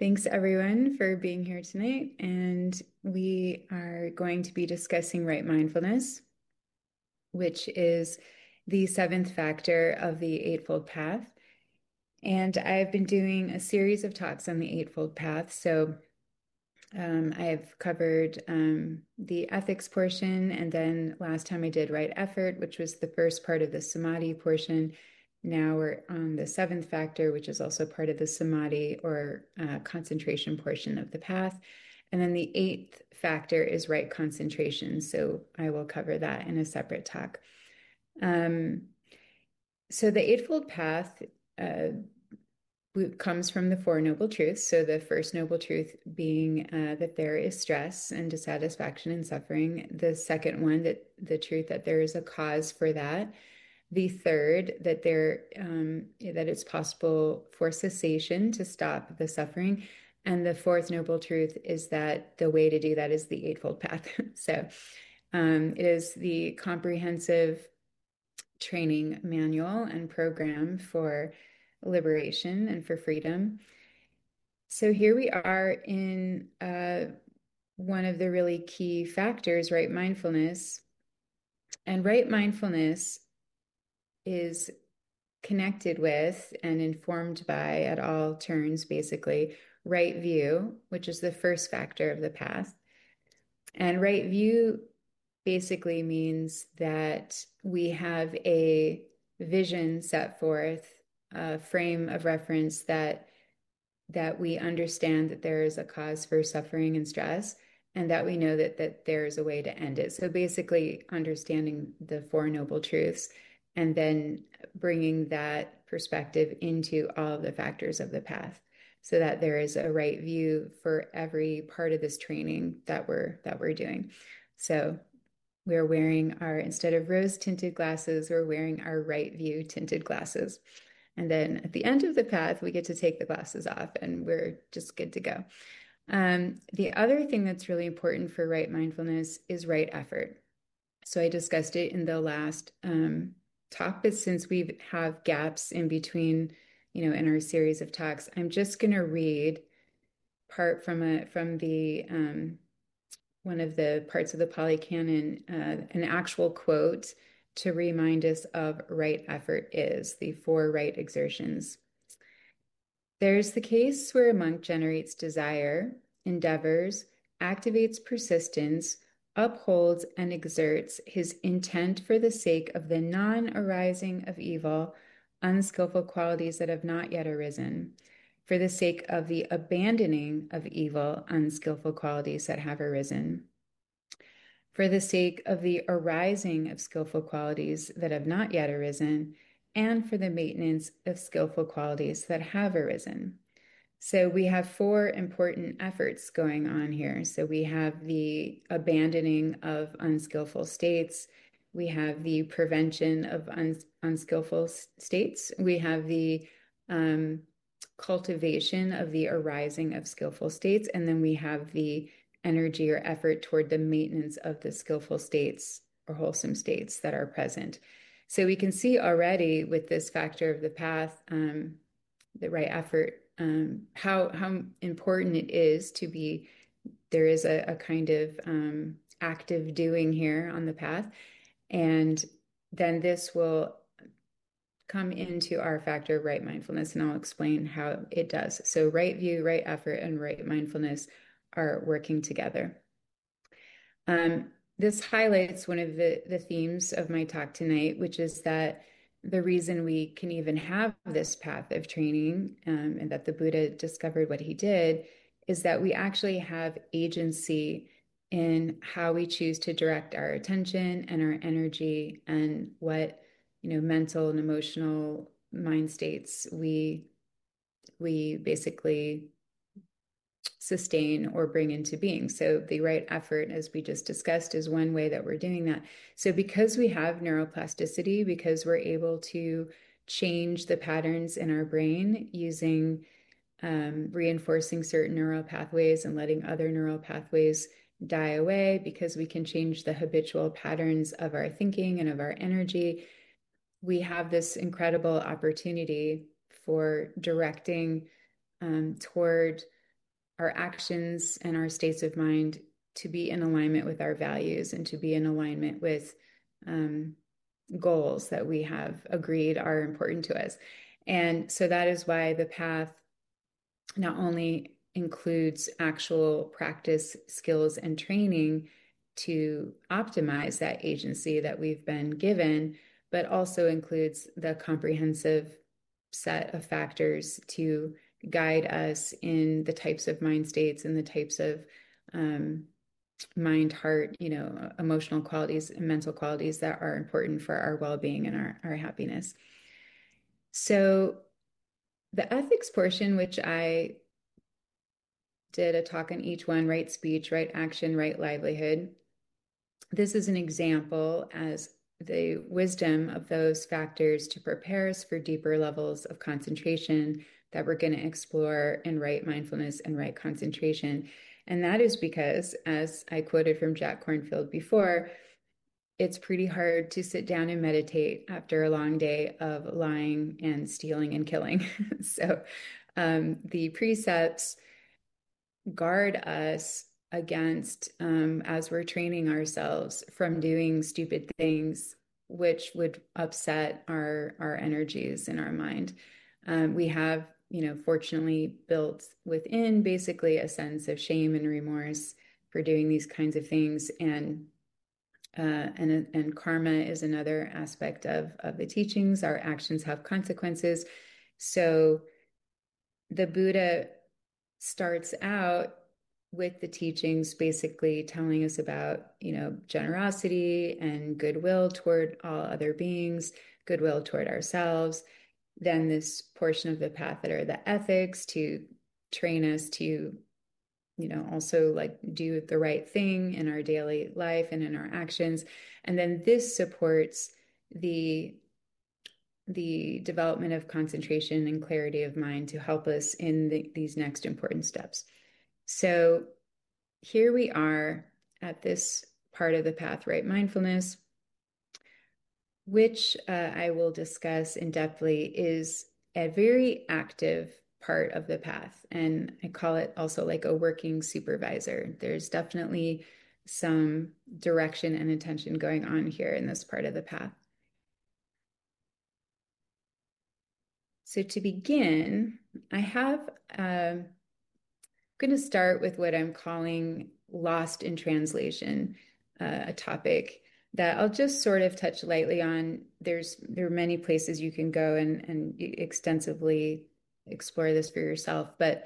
Thanks everyone for being here tonight. And we are going to be discussing right mindfulness, which is the seventh factor of the Eightfold Path. And I've been doing a series of talks on the Eightfold Path. So I've covered the ethics portion, and then last time I did right effort, which was the first part of the samadhi portion. Now we're on the seventh factor, which is also part of the samadhi or concentration portion of the path. And then the eighth factor is right concentration. So I will cover that in a separate talk. Um, so the Eightfold Path comes from the Four Noble Truths. So the first noble truth being that there is stress and dissatisfaction and suffering. The second one, that the truth that there is a cause for that. The third, that that it's possible for cessation to stop the suffering. And the fourth noble truth is that the way to do that is the Eightfold Path. So it is the comprehensive training manual and program for liberation and for freedom. So here we are in one of the really key factors, right mindfulness. And right mindfulness is connected with and informed by, at all turns, basically, right view, which is the first factor of the path. And right view basically means that we have a vision set forth, a frame of reference that we understand that there is a cause for suffering and stress, and that we know that there is a way to end it. So basically understanding the Four Noble Truths and then bringing that perspective into all of the factors of the path, so that there is a right view for every part of this training that we're doing. So we're wearing our, instead of rose tinted glasses, we're wearing our right view tinted glasses. And then at the end of the path, we get to take the glasses off and we're just good to go. The other thing that's really important for right mindfulness is right effort. So I discussed it in the last talk, but since we have gaps in between, in our series of talks, I'm just going to read part from the one of the parts of the Pali Canon, an actual quote to remind us of right effort is the four right exertions. There's the case where a monk generates desire, endeavors, activates persistence, upholds and exerts his intent for the sake of the non-arising of evil, unskillful qualities that have not yet arisen, for the sake of the abandoning of evil, unskillful qualities that have arisen, for the sake of the arising of skillful qualities that have not yet arisen, and for the maintenance of skillful qualities that have arisen. So we have four important efforts going on here. So we have the abandoning of unskillful states. We have the prevention of unskillful states. We have the cultivation of the arising of skillful states. And then we have the energy or effort toward the maintenance of the skillful states or wholesome states that are present. So we can see already with this factor of the path, the right effort, how important it is to be, there is a kind of active doing here on the path. And then this will come into our factor of right mindfulness, and I'll explain how it does. So right view, right effort, and right mindfulness are working together. This highlights one of the themes of my talk tonight, which is that the reason we can even have this path of training, and that the Buddha discovered what he did, is that we actually have agency in how we choose to direct our attention and our energy, and what, mental and emotional mind states we basically sustain or bring into being. So the right effort, as we just discussed, is one way that we're doing that. So because we have neuroplasticity, because we're able to change the patterns in our brain using reinforcing certain neural pathways and letting other neural pathways die away, because we can change the habitual patterns of our thinking and of our energy, we have this incredible opportunity for directing toward our actions and our states of mind to be in alignment with our values and to be in alignment with goals that we have agreed are important to us. And so that is why the path not only includes actual practice, skills, and training to optimize that agency that we've been given, but also includes the comprehensive set of factors to guide us in the types of mind states and the types of mind, heart, emotional qualities and mental qualities that are important for our well-being and our happiness. So the ethics portion, which I did a talk on each one, right speech, right action, right livelihood. This is an example as the wisdom of those factors to prepare us for deeper levels of concentration that we're going to explore in right mindfulness and right concentration. And that is because, as I quoted from Jack Kornfield before, it's pretty hard to sit down and meditate after a long day of lying and stealing and killing. So the precepts guard us against, as we're training ourselves, from doing stupid things which would upset our energies in our mind. We have, fortunately built within basically a sense of shame and remorse for doing these kinds of things, and karma is another aspect of the teachings. Our actions have consequences. So the Buddha starts out with the teachings basically telling us about, generosity and goodwill toward all other beings, goodwill toward ourselves. Then this portion of the path that are the ethics to train us to, also like do the right thing in our daily life and in our actions. And then this supports the development of concentration and clarity of mind to help us in these next important steps. So here we are at this part of the path, right mindfulness, which I will discuss in depthly, is a very active part of the path. And I call it also like a working supervisor. There's definitely some direction and intention going on here in this part of the path. So to begin, I'm going to start with what I'm calling lost in translation, a topic that I'll just sort of touch lightly on. There are many places you can go and extensively explore this for yourself. But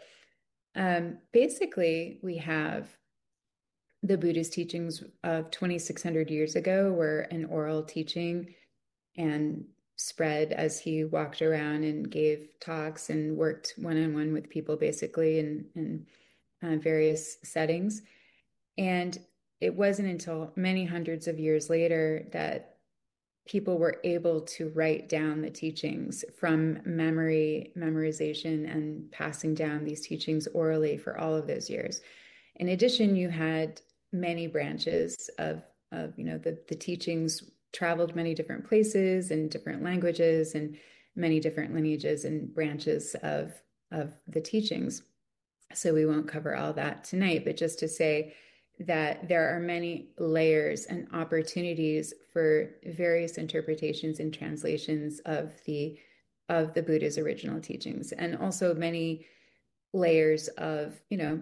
basically, we have the Buddhist teachings of 2,600 years ago were an oral teaching and spread as he walked around and gave talks and worked one-on-one with people basically in various settings. And it wasn't until many hundreds of years later that people were able to write down the teachings from memorization, and passing down these teachings orally for all of those years. In addition, you had many branches of the teachings traveled many different places and different languages and many different lineages and branches of the teachings. So we won't cover all that tonight, but just to say that there are many layers and opportunities for various interpretations and translations of the Buddha's original teachings, and also many layers of,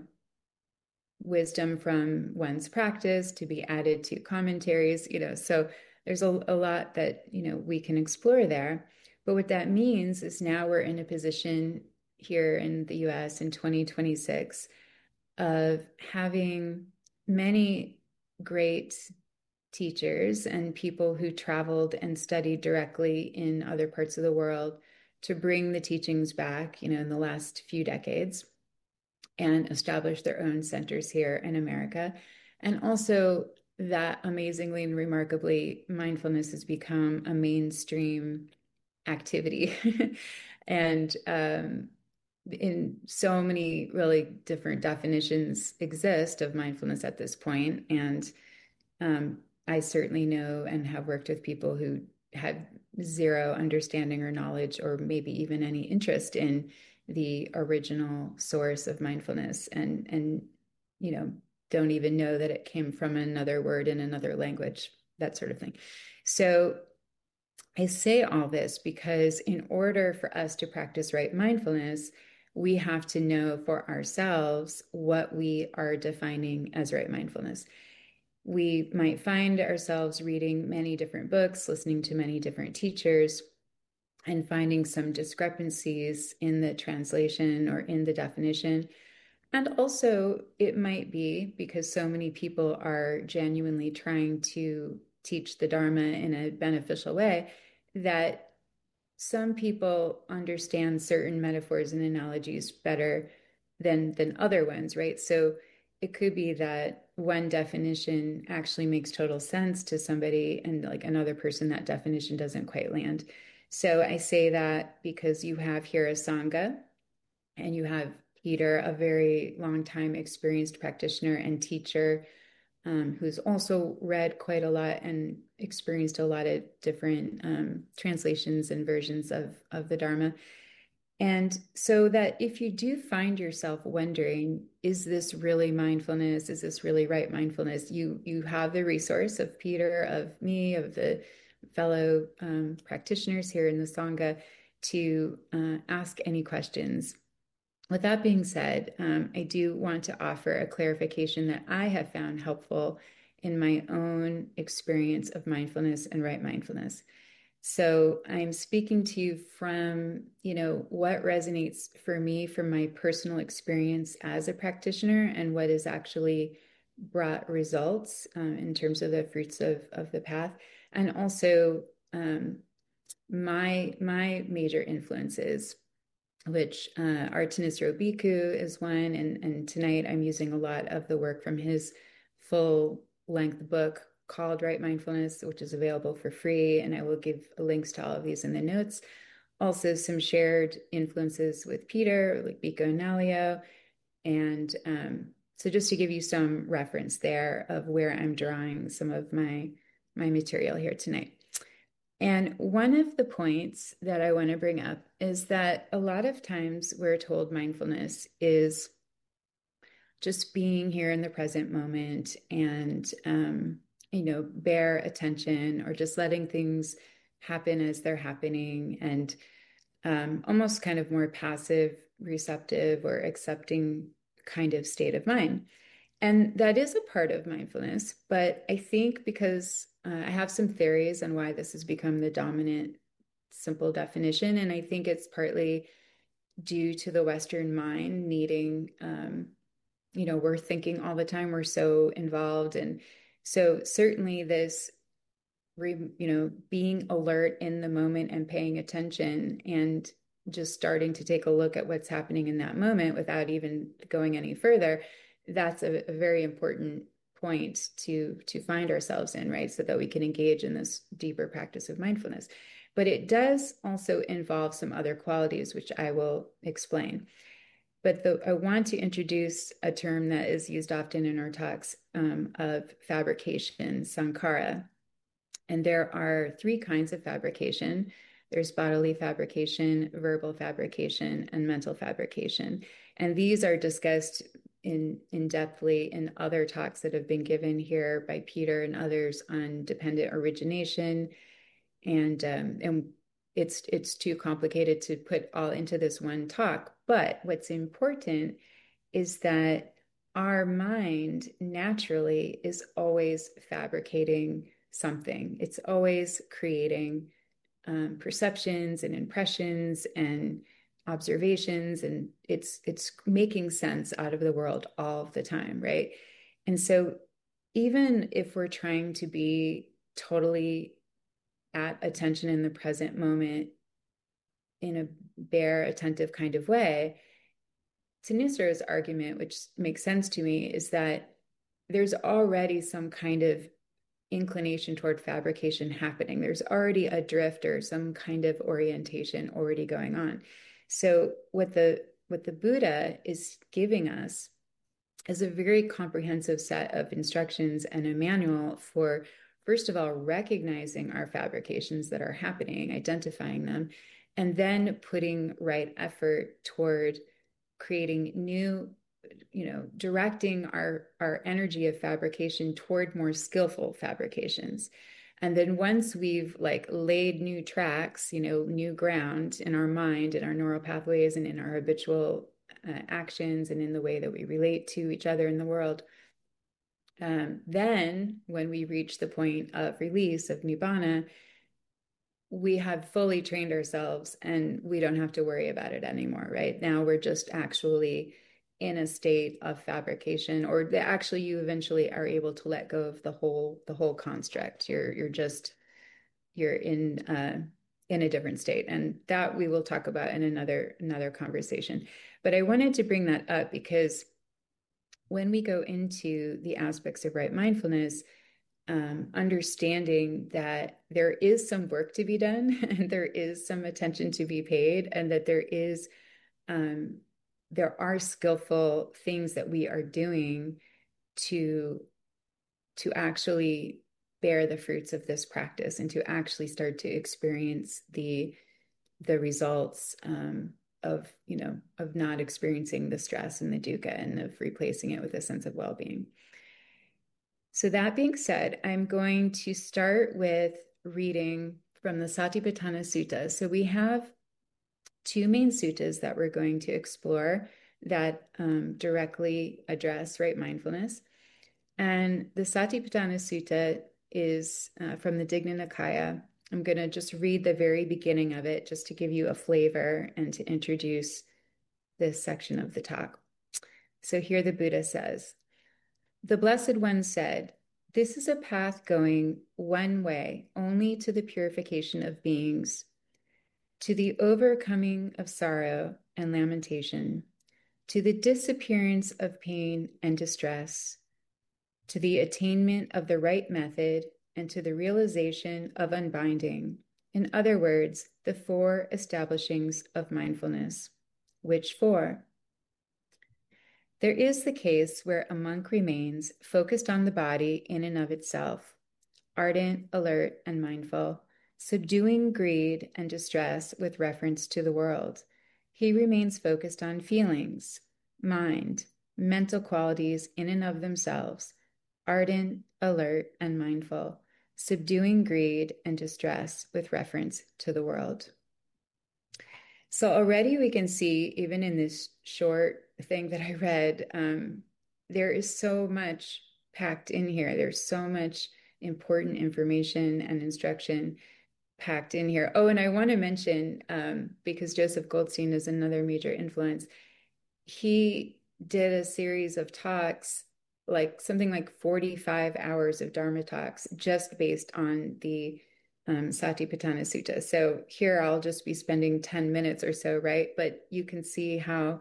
wisdom from one's practice to be added to commentaries, so there's a lot that, we can explore there. But what that means is now we're in a position here in the US in 2026 of having many great teachers and people who traveled and studied directly in other parts of the world to bring the teachings back, in the last few decades, and establish their own centers here in America. And also that amazingly and remarkably, mindfulness has become a mainstream activity. And in so many really different definitions exist of mindfulness at this point. And I certainly know and have worked with people who had zero understanding or knowledge, or maybe even any interest in the original source of mindfulness, and don't even know that it came from another word in another language, that sort of thing. So I say all this because in order for us to practice right mindfulness, we have to know for ourselves what we are defining as right mindfulness. We might find ourselves reading many different books, listening to many different teachers, and finding some discrepancies in the translation or in the definition. And also, it might be because so many people are genuinely trying to teach the Dharma in a beneficial way that some people understand certain metaphors and analogies better than other ones, right? So it could be that one definition actually makes total sense to somebody, and like another person, that definition doesn't quite land. So I say that because you have here a Sangha, and you have Peter, a very long time experienced practitioner and teacher, who's also read quite a lot and experienced a lot of different translations and versions of the Dharma. And so that if you do find yourself wondering, is this really mindfulness? Is this really right mindfulness? You have the resource of Peter, of me, of the fellow practitioners here in the Sangha to ask any questions. With that being said, I do want to offer a clarification that I have found helpful in my own experience of mindfulness and right mindfulness. So I'm speaking to you from, what resonates for me from my personal experience as a practitioner and what has actually brought results in terms of the fruits of the path, and also my major influences, which Thanissaro Bhikkhu is one. And tonight I'm using a lot of the work from his full length book called Right Mindfulness, which is available for free. And I will give links to all of these in the notes. Also, some shared influences with Peter, like Bhikkhu and Nalio. And so just to give you some reference there of where I'm drawing some of my material here tonight. And one of the points that I want to bring up is that a lot of times we're told mindfulness is just being here in the present moment and, bare attention, or just letting things happen as they're happening, and almost kind of more passive, receptive, or accepting kind of state of mind. And that is a part of mindfulness. But I think because I have some theories on why this has become the dominant simple definition. And I think it's partly due to the Western mind needing, we're thinking all the time, we're so involved. And so certainly this, being alert in the moment and paying attention and just starting to take a look at what's happening in that moment without even going any further, that's a very important point to find ourselves in, right? So that we can engage in this deeper practice of mindfulness. But it does also involve some other qualities, which I will explain. But I want to introduce a term that is used often in our talks of fabrication, sankhara. And there are three kinds of fabrication. There's bodily fabrication, verbal fabrication, and mental fabrication. And these are discussed in depthly in other talks that have been given here by Peter and others on dependent origination. And it's too complicated to put all into this one talk. But what's important is that our mind naturally is always fabricating something. It's always creating perceptions and impressions and observations, and it's making sense out of the world all the time, right? And so even if we're trying to be totally at attention in the present moment in a bare, attentive kind of way, Thanissara's argument, which makes sense to me, is that there's already some kind of inclination toward fabrication happening. There's already a drift or some kind of orientation already going on. So what the Buddha is giving us is a very comprehensive set of instructions and a manual for, first of all, recognizing our fabrications that are happening, identifying them, and then putting right effort toward creating new, directing our energy of fabrication toward more skillful fabrications. And then once we've like laid new tracks, new ground in our mind, in our neural pathways, and in our habitual actions, and in the way that we relate to each other in the world, then when we reach the point of release, of nibbana, we have fully trained ourselves and we don't have to worry about it anymore, right? Now we're just actually in a state of fabrication, or actually you eventually are able to let go of the whole construct. You're in a different state, and that we will talk about in another conversation. But I wanted to bring that up because when we go into the aspects of right mindfulness, understanding that there is some work to be done and there is some attention to be paid, and that there are skillful things that we are doing to actually bear the fruits of this practice, and to actually start to experience the results of not experiencing the stress and the dukkha, and of replacing it with a sense of well-being. So that being said, I'm going to start with reading from the Satipatthana Sutta. So we have two main suttas that we're going to explore that directly address right mindfulness. And the Satipatthana Sutta is from the Digna Nikaya. I'm going to just read the very beginning of it just to give you a flavor and to introduce this section of the talk. So here the Buddha says, "The Blessed One said, 'This is a path going one way only to the purification of beings, to the overcoming of sorrow and lamentation, to the disappearance of pain and distress, to the attainment of the right method, and to the realization of unbinding. In other words, the four establishings of mindfulness.' Which four? There is the case where a monk remains focused on the body in and of itself, ardent, alert, and mindful, subduing greed and distress with reference to the world. He remains focused on feelings, mind, mental qualities in and of themselves, ardent, alert, and mindful, subduing greed and distress with reference to the world." So already we can see, even in this short thing that I read, there is so much packed in here. There's so much important information and instruction packed in here. Oh, and I want to mention, because Joseph Goldstein is another major influence, he did a series of talks, like something like 45 hours of Dharma talks, just based on the Satipatthana Sutta. So here I'll just be spending 10 minutes or so, right? But you can see how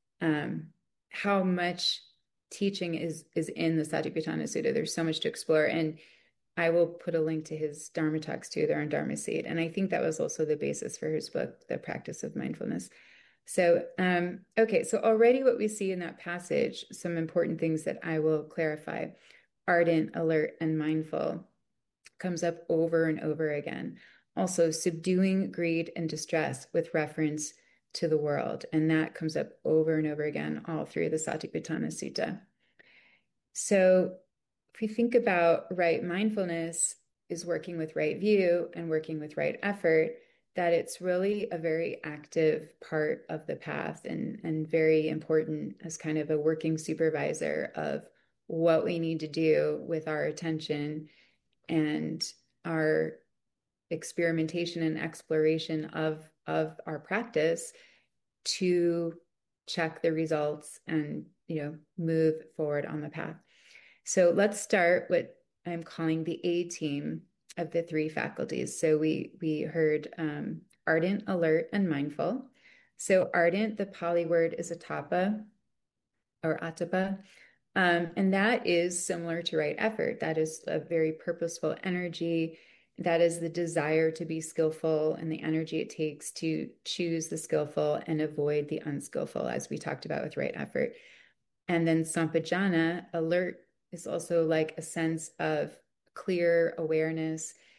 much teaching is in the Satipatthana Sutta. There's so much to explore. And I will put a link to his Dharma talks too. They're on Dharma Seed. And I think that was also the basis for his book, The Practice of Mindfulness. So, okay, so already what we see in that passage, some important things that I will clarify: ardent, alert, and mindful comes up over and over again. Also, subduing greed and distress with reference to the world. And that comes up over and over again, all through the Satipatthana Sutta. So if we think about right mindfulness is working with right view and working with right effort, that it's really a very active part of the path, and very important as kind of a working supervisor of what we need to do with our attention and our experimentation and exploration of our practice to check the results and move forward on the path. So let's start what I'm calling the A team of the three faculties. So we heard ardent, alert, and mindful. So ardent, the Pali word is atapa or atapa. And that is similar to right effort. That is a very purposeful energy. That is the desire to be skillful and the energy it takes to choose the skillful and avoid the unskillful, as we talked about with right effort. And then sampajana, alert, is also like a sense of clear awareness,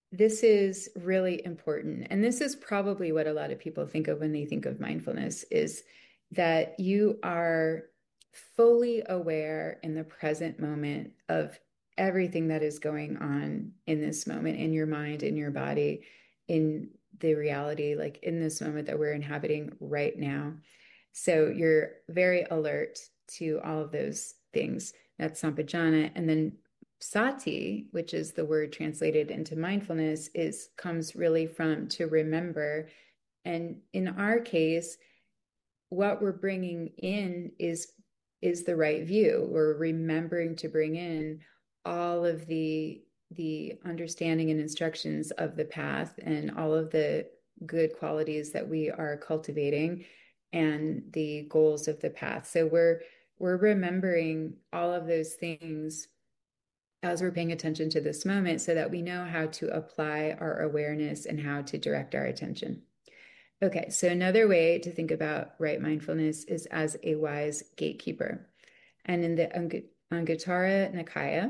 this is really important. And this is probably what a lot of people think of when they think of mindfulness is that you are fully aware in the present moment of everything that is going on in this moment, in your mind, in your body, in the reality, like in this moment that we're inhabiting right now. So you're very alert to all of those things. That's sampajana. And then sati, which is the word translated into mindfulness, is comes really from to remember. And in our case, what we're bringing in is the right view. We're remembering to bring in all of the understanding and instructions of the path and all of the good qualities that we are cultivating and the goals of the path. So we're remembering all of those things as we're paying attention to this moment so that we know how to apply our awareness and how to direct our attention. Okay, so another way to think about right mindfulness is as a wise gatekeeper. And in the Anguttara Nikaya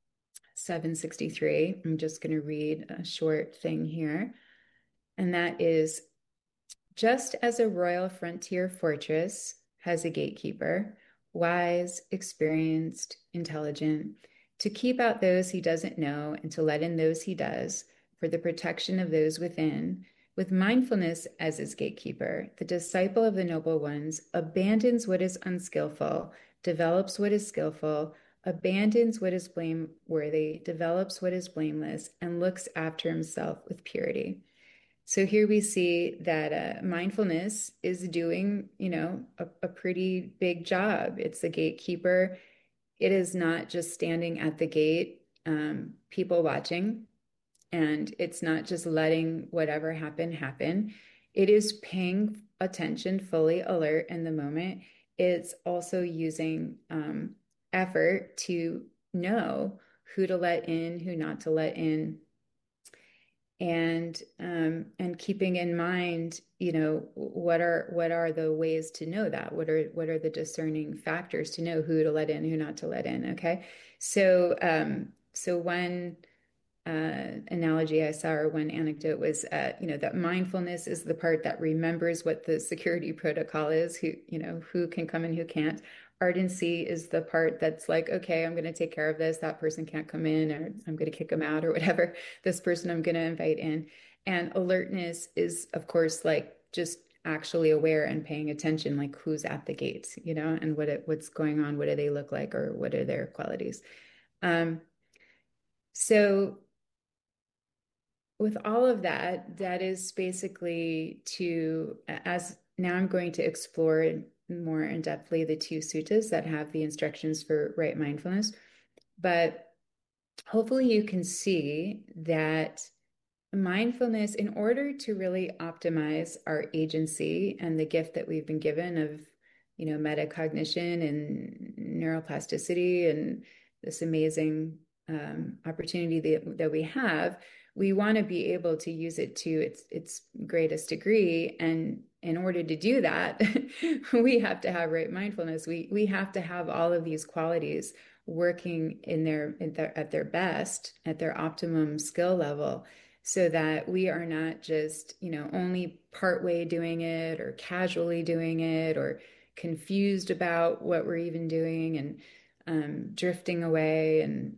763, I'm just going to read a short thing here. And that is, just as a royal frontier fortress has a gatekeeper, wise, experienced, intelligent, to keep out those he doesn't know and to let in those he does, for the protection of those within, with mindfulness as his gatekeeper, the disciple of the noble ones abandons what is unskillful, develops what is skillful, abandons what is blameworthy, develops what is blameless, and looks after himself with purity. So here we see that mindfulness is doing, a pretty big job. It's a gatekeeper. It is not just standing at the gate, people watching, and it's not just letting whatever happen happen. It is paying attention, fully alert in the moment. It's also using effort to know who to let in, who not to let in, and keeping in mind, what are the ways to know that? What are the discerning factors to know who to let in, who not to let in? Okay, so one analogy I saw, or one anecdote, was that mindfulness is the part that remembers what the security protocol is, who can come and who can't. Ardency is the part that's like, okay, I'm going to take care of this. That person can't come in, or I'm going to kick them out, or whatever. This person I'm going to invite in. And alertness is, of course, like just actually aware and paying attention, like who's at the gates, and what's going on, what do they look like, or what are their qualities. So with all of that, that is basically as now I'm going to explore more in depthly the two suttas that have the instructions for right mindfulness. But hopefully you can see that mindfulness, in order to really optimize our agency and the gift that we've been given of, metacognition and neuroplasticity and this amazing opportunity that we have, we want to be able to use it to its greatest degree. And in order to do that, we have to have right mindfulness. We have to have all of these qualities working at their best, at their optimum skill level, so that we are not just, only partway doing it or casually doing it or confused about what we're even doing and drifting away. And,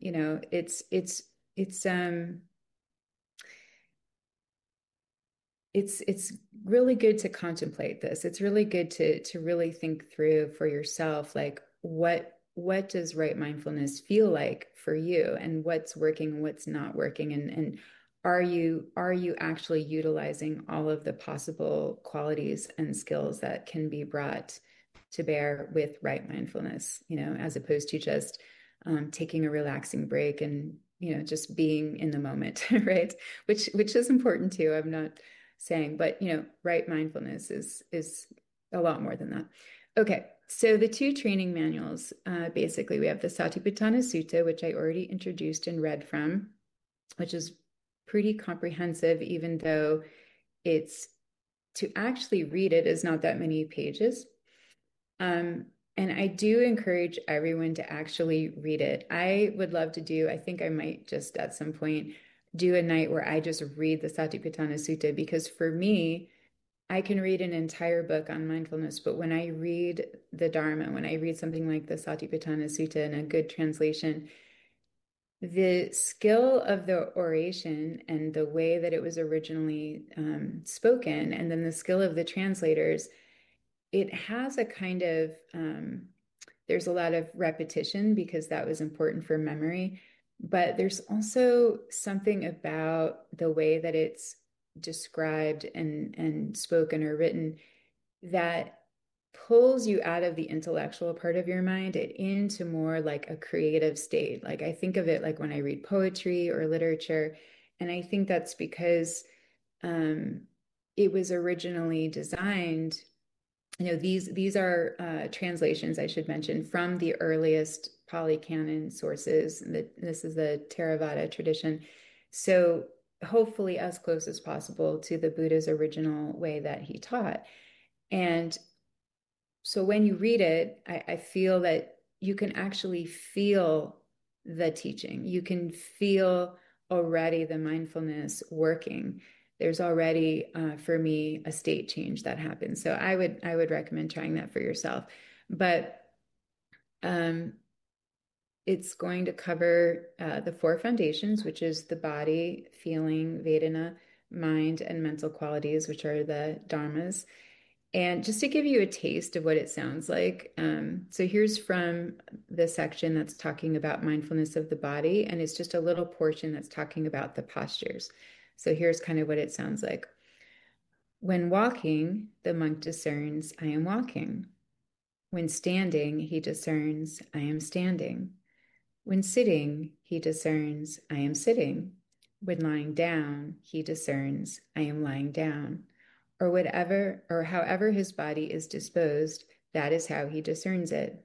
it's really good to contemplate this. It's really good to really think through for yourself, like what does right mindfulness feel like for you, and what's working and what's not working, and are you actually utilizing all of the possible qualities and skills that can be brought to bear with right mindfulness, as opposed to just taking a relaxing break and just being in the moment, right? Which is important too. I'm not saying, but right mindfulness is a lot more than that. Okay, so the two training manuals, basically, we have the Satipatthana Sutta, which I already introduced and read from, which is pretty comprehensive, even though it's to actually read it is not that many pages. And I do encourage everyone to actually read it. I would love to I think I might just at some point do a night where I just read the Satipatthana Sutta, because for me, I can read an entire book on mindfulness, but when I read the Dharma, when I read something like the Satipatthana Sutta in a good translation, the skill of the oration and the way that it was originally spoken, and then the skill of the translators, it has a kind of, there's a lot of repetition because that was important for memory, but there's also something about the way that it's described and spoken or written that pulls you out of the intellectual part of your mind and into more like a creative state. Like I think of it like when I read poetry or literature, and I think that's because um, it was originally designed. These are translations, I should mention, from the earliest Pali Canon sources. This is the Theravada tradition. So hopefully as close as possible to the Buddha's original way that he taught. And so when you read it, I feel that you can actually feel the teaching. You can feel already the mindfulness working. There's already, for me, a state change that happens. So I would recommend trying that for yourself. But um, it's going to cover the four foundations, which is the body, feeling, Vedana, mind, and mental qualities, which are the dharmas. And just to give you a taste of what it sounds like, so here's from the section that's talking about mindfulness of the body, and it's just a little portion that's talking about the postures. So here's kind of what it sounds like. When walking, the monk discerns, I am walking. When standing, he discerns, I am standing. When sitting, he discerns, I am sitting. When lying down, he discerns, I am lying down. Or whatever, or however his body is disposed, that is how he discerns it.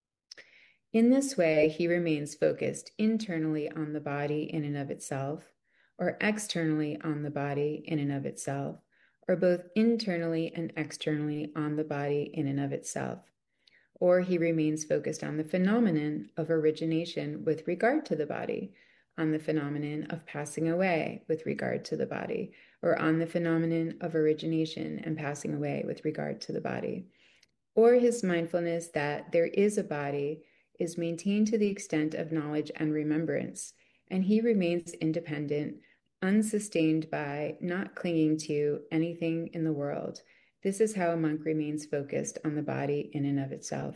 In this way, he remains focused internally on the body in and of itself, or externally on the body in and of itself, or both internally and externally on the body in and of itself. Or he remains focused on the phenomenon of origination with regard to the body, on the phenomenon of passing away with regard to the body, or on the phenomenon of origination and passing away with regard to the body. Or his mindfulness that there is a body is maintained to the extent of knowledge and remembrance, and he remains independent, unsustained by, not clinging to anything in the world. This is how a monk remains focused on the body in and of itself.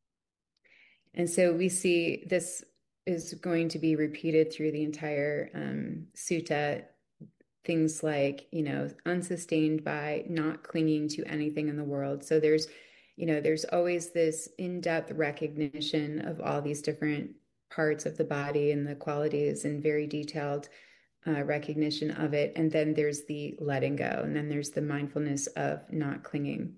And so we see this is going to be repeated through the entire sutta. Things like, unsustained by, not clinging to anything in the world. So there's always this in-depth recognition of all these different parts of the body and the qualities, and very detailed recognition of it. And then there's the letting go, and then there's the mindfulness of not clinging.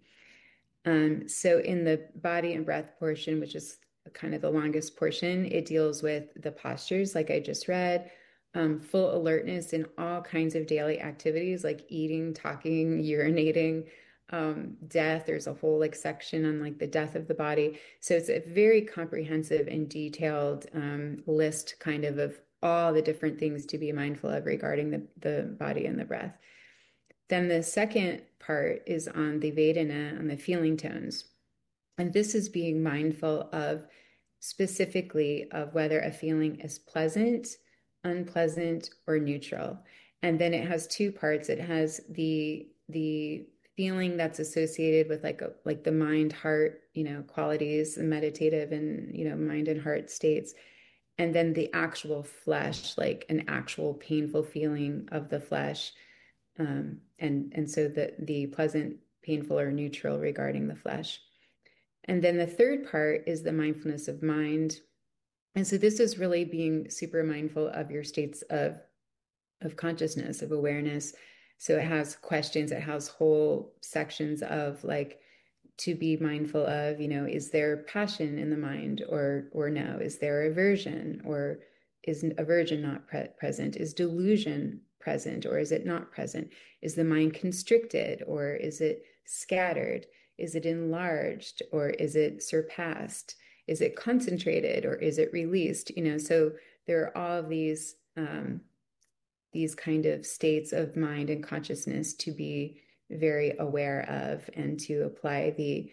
So in the body and breath portion, which is kind of the longest portion, it deals with the postures, like I just read, full alertness in all kinds of daily activities like eating, talking, urinating, death. There's a whole section on the death of the body. So it's a very comprehensive and detailed list kind of all the different things to be mindful of regarding the body and the breath. Then the second part is on the Vedana, on the feeling tones. And this is being mindful of specifically of whether a feeling is pleasant, unpleasant, or neutral. And then it has two parts. It has the feeling that's associated with like the mind heart, qualities, the meditative and mind and heart states. And then the actual flesh, like an actual painful feeling of the flesh. And so the pleasant, painful, or neutral regarding the flesh. And then the third part is the mindfulness of mind. And so this is really being super mindful of your states of consciousness, of awareness. So it has questions, it has whole sections of to be mindful of, is there passion in the mind or no? Is there aversion, or is aversion not present? Is delusion present, or is it not present? Is the mind constricted, or is it scattered? Is it enlarged, or is it surpassed? Is it concentrated, or is it released? So there are all of these these kind of states of mind and consciousness to be very aware of and to apply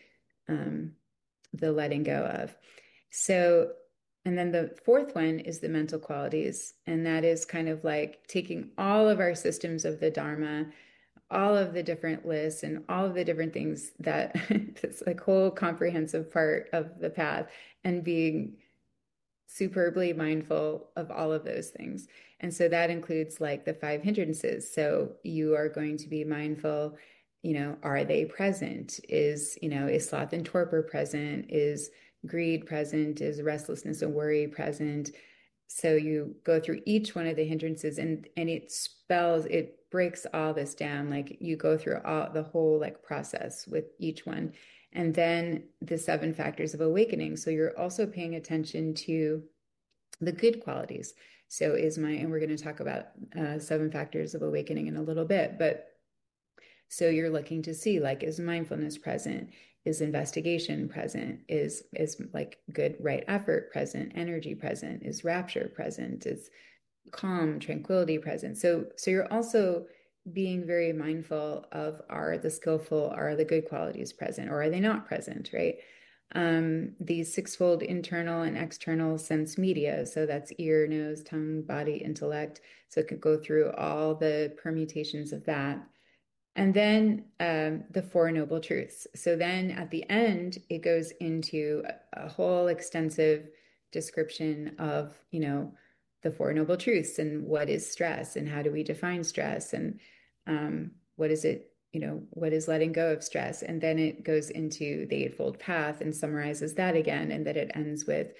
the letting go of. So, and then the fourth one is the mental qualities. And that is kind of like taking all of our systems of the Dharma, all of the different lists and all of the different things that it's like whole comprehensive part of the path, and being superbly mindful of all of those things. And so that includes like the five hindrances. So you are going to be mindful, are they present? Is sloth and torpor present? Is greed present? Is restlessness and worry present? So you go through each one of the hindrances, and it breaks all this down. Like you go through the whole like process with each one. And then the seven factors of awakening. So you're also paying attention to the good qualities. So and we're going to talk about seven factors of awakening in a little bit, but so you're looking to see, like, is mindfulness present? Is investigation present? Is like good right effort present? Energy present? Is rapture present? Is calm, tranquility present? So you're also being very mindful of, are the good qualities present, or are they not present, right? These sixfold internal and external sense media. So that's ear, nose, tongue, body, intellect. So it could go through all the permutations of that. And then the Four Noble Truths. So then at the end, it goes into a whole extensive description of, the Four Noble Truths, and what is stress, and how do we define stress, and what is it, what is letting go of stress. And then it goes into the Eightfold Path and summarizes that again, and that it ends with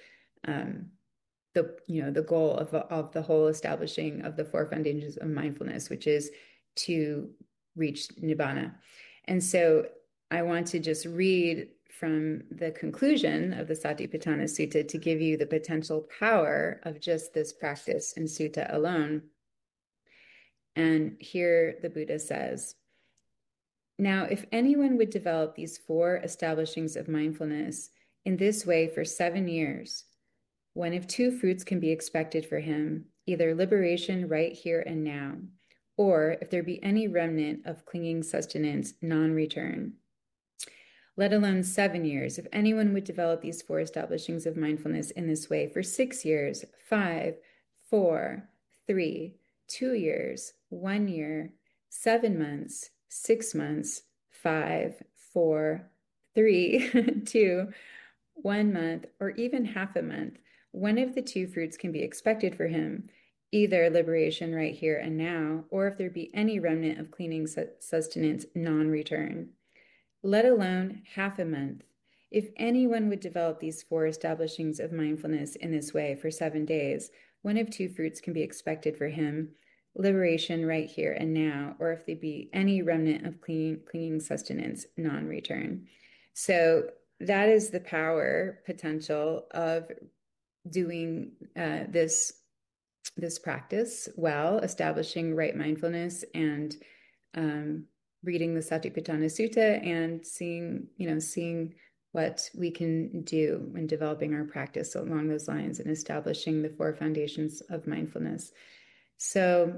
the goal of the whole establishing of the four foundations of mindfulness, which is to reach Nibbana. And so I want to just read from the conclusion of the Satipatthana Sutta to give you the potential power of just this practice in sutta alone. And here the Buddha says, now, if anyone would develop these four establishings of mindfulness in this way for 7 years, one of two fruits can be expected for him, either liberation right here and now, or if there be any remnant of clinging sustenance, non-return. Let alone 7 years, if anyone would develop these four establishings of mindfulness in this way for 6 years, 5, 4, 3, 2 years, 1 year, 7 months, 6 months, 5, 4, 3, 2, 1 month, or even half a month, one of the two fruits can be expected for him, either liberation right here and now, or if there be any remnant of cleaning sustenance, non-return. Let alone half a month. If anyone would develop these four establishings of mindfulness in this way for 7 days, one of two fruits can be expected for him, liberation right here and now, or if there be any remnant of clinging sustenance, non-return. So that is the power potential of doing this practice well, establishing right mindfulness, and reading the Satipatthana Sutta, and seeing what we can do when developing our practice along those lines and establishing the four foundations of mindfulness. So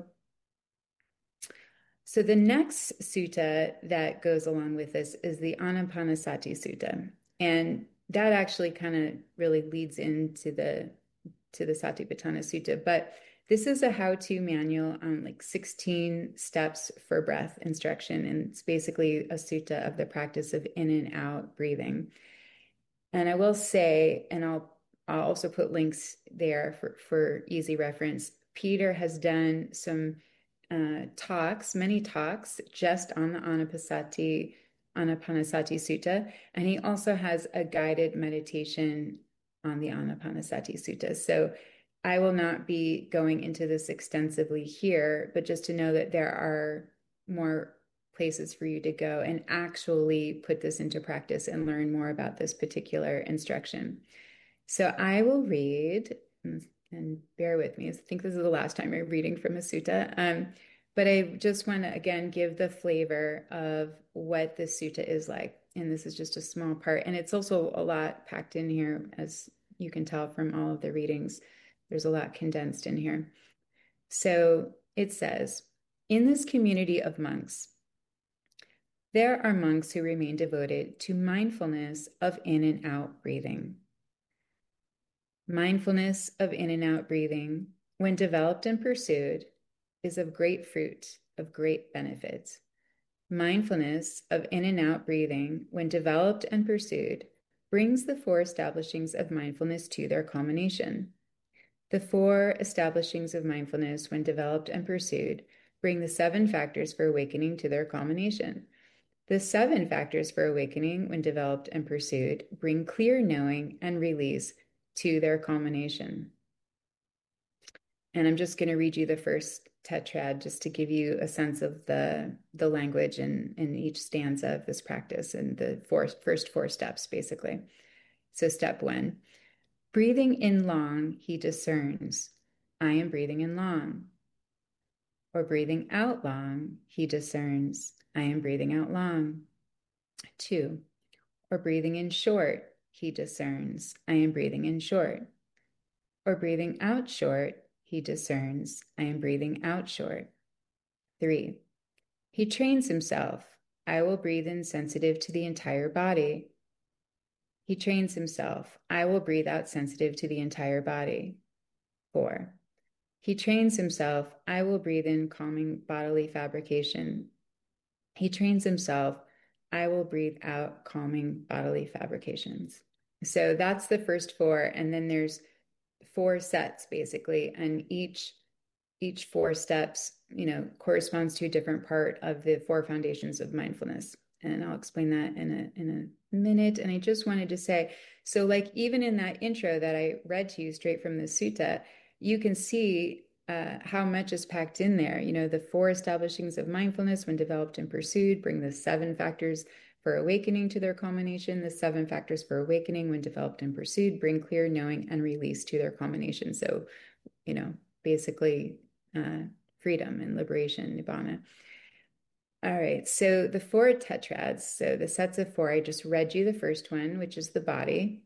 the next sutta that goes along with this is the Anapanasati Sutta. And that actually kind of really leads into the Satipatthana Sutta. But this is a how-to manual on like 16 steps for breath instruction. And it's basically a sutta of the practice of in and out breathing. And I will say, and I'll also put links there for easy reference. Peter has done some many talks just on the Anapanasati Sutta, and he also has a guided meditation on the Anapanasati Sutta. So I will not be going into this extensively here, but just to know that there are more places for you to go and actually put this into practice and learn more about this particular instruction. So I will read, and bear with me. I think this is the last time I'm reading from a sutta. But I just want to, again, give the flavor of what this sutta is like. And this is just a small part. And it's also a lot packed in here, as you can tell from all of the readings. There's a lot condensed in here. So it says, in this community of monks, there are monks who remain devoted to mindfulness of in and out breathing. Mindfulness of in and out breathing, when developed and pursued, is of great fruit, of great benefit. Mindfulness of in and out breathing, when developed and pursued, brings the four establishings of mindfulness to their culmination. The four establishings of mindfulness, when developed and pursued, bring the seven factors for awakening to their culmination. The seven factors for awakening, when developed and pursued, bring clear knowing and release to their culmination. And I'm just going to read you the first tetrad just to give you a sense of the language in each stanza of this practice and the first four steps, basically. So step one, breathing in long, he discerns, I am breathing in long. Or breathing out long, he discerns, I am breathing out long. Two, or breathing in short, he discerns, I am breathing in short. Or breathing out short, he discerns, I am breathing out short. Three, he trains himself, I will breathe in sensitive to the entire body. He trains himself, I will breathe out sensitive to the entire body. Four, he trains himself, I will breathe in calming bodily fabrication. He trains himself, I will breathe out calming bodily fabrications. So that's the first four. And then there's four sets basically, and each four steps, corresponds to a different part of the four foundations of mindfulness. And I'll explain that in a minute. And I just wanted to say, so like even in that intro that I read to you straight from the sutta, you can see how much is packed in there. The four establishings of mindfulness, when developed and pursued, bring the seven factors for awakening to their culmination. The seven factors for awakening, when developed and pursued, bring clear knowing and release to their culmination. So, basically freedom and liberation, nibbana. All right, so the four tetrads, so the sets of four, I just read you the first one, which is the body.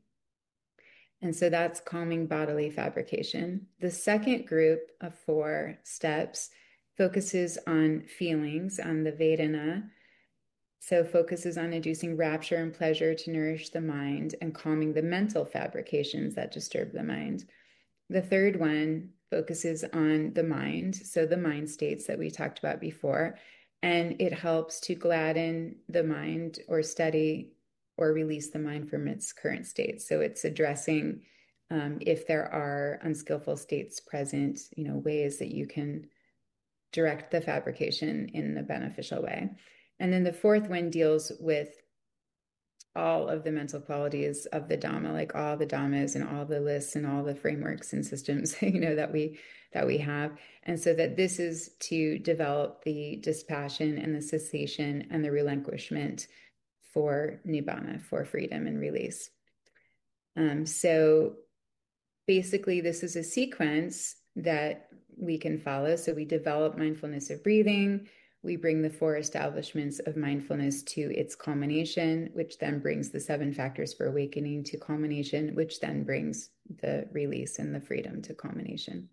And so that's calming bodily fabrication. The second group of four steps focuses on feelings, on the Vedana. So focuses on inducing rapture and pleasure to nourish the mind and calming the mental fabrications that disturb the mind. The third one focuses on the mind, so the mind states that we talked about before, and it helps to gladden the mind or steady or release the mind from its current state. So it's addressing if there are unskillful states present, ways that you can direct the fabrication in a beneficial way. And then the fourth one deals with all of the mental qualities of the Dhamma, like all the Dhammas and all the lists and all the frameworks and systems, that we have. And so that this is to develop the dispassion and the cessation and the relinquishment for Nibbana, for freedom and release. So basically, this is a sequence that we can follow. So we develop mindfulness of breathing. We bring the four establishments of mindfulness to its culmination, which then brings the seven factors for awakening to culmination, which then brings the release and the freedom to culmination.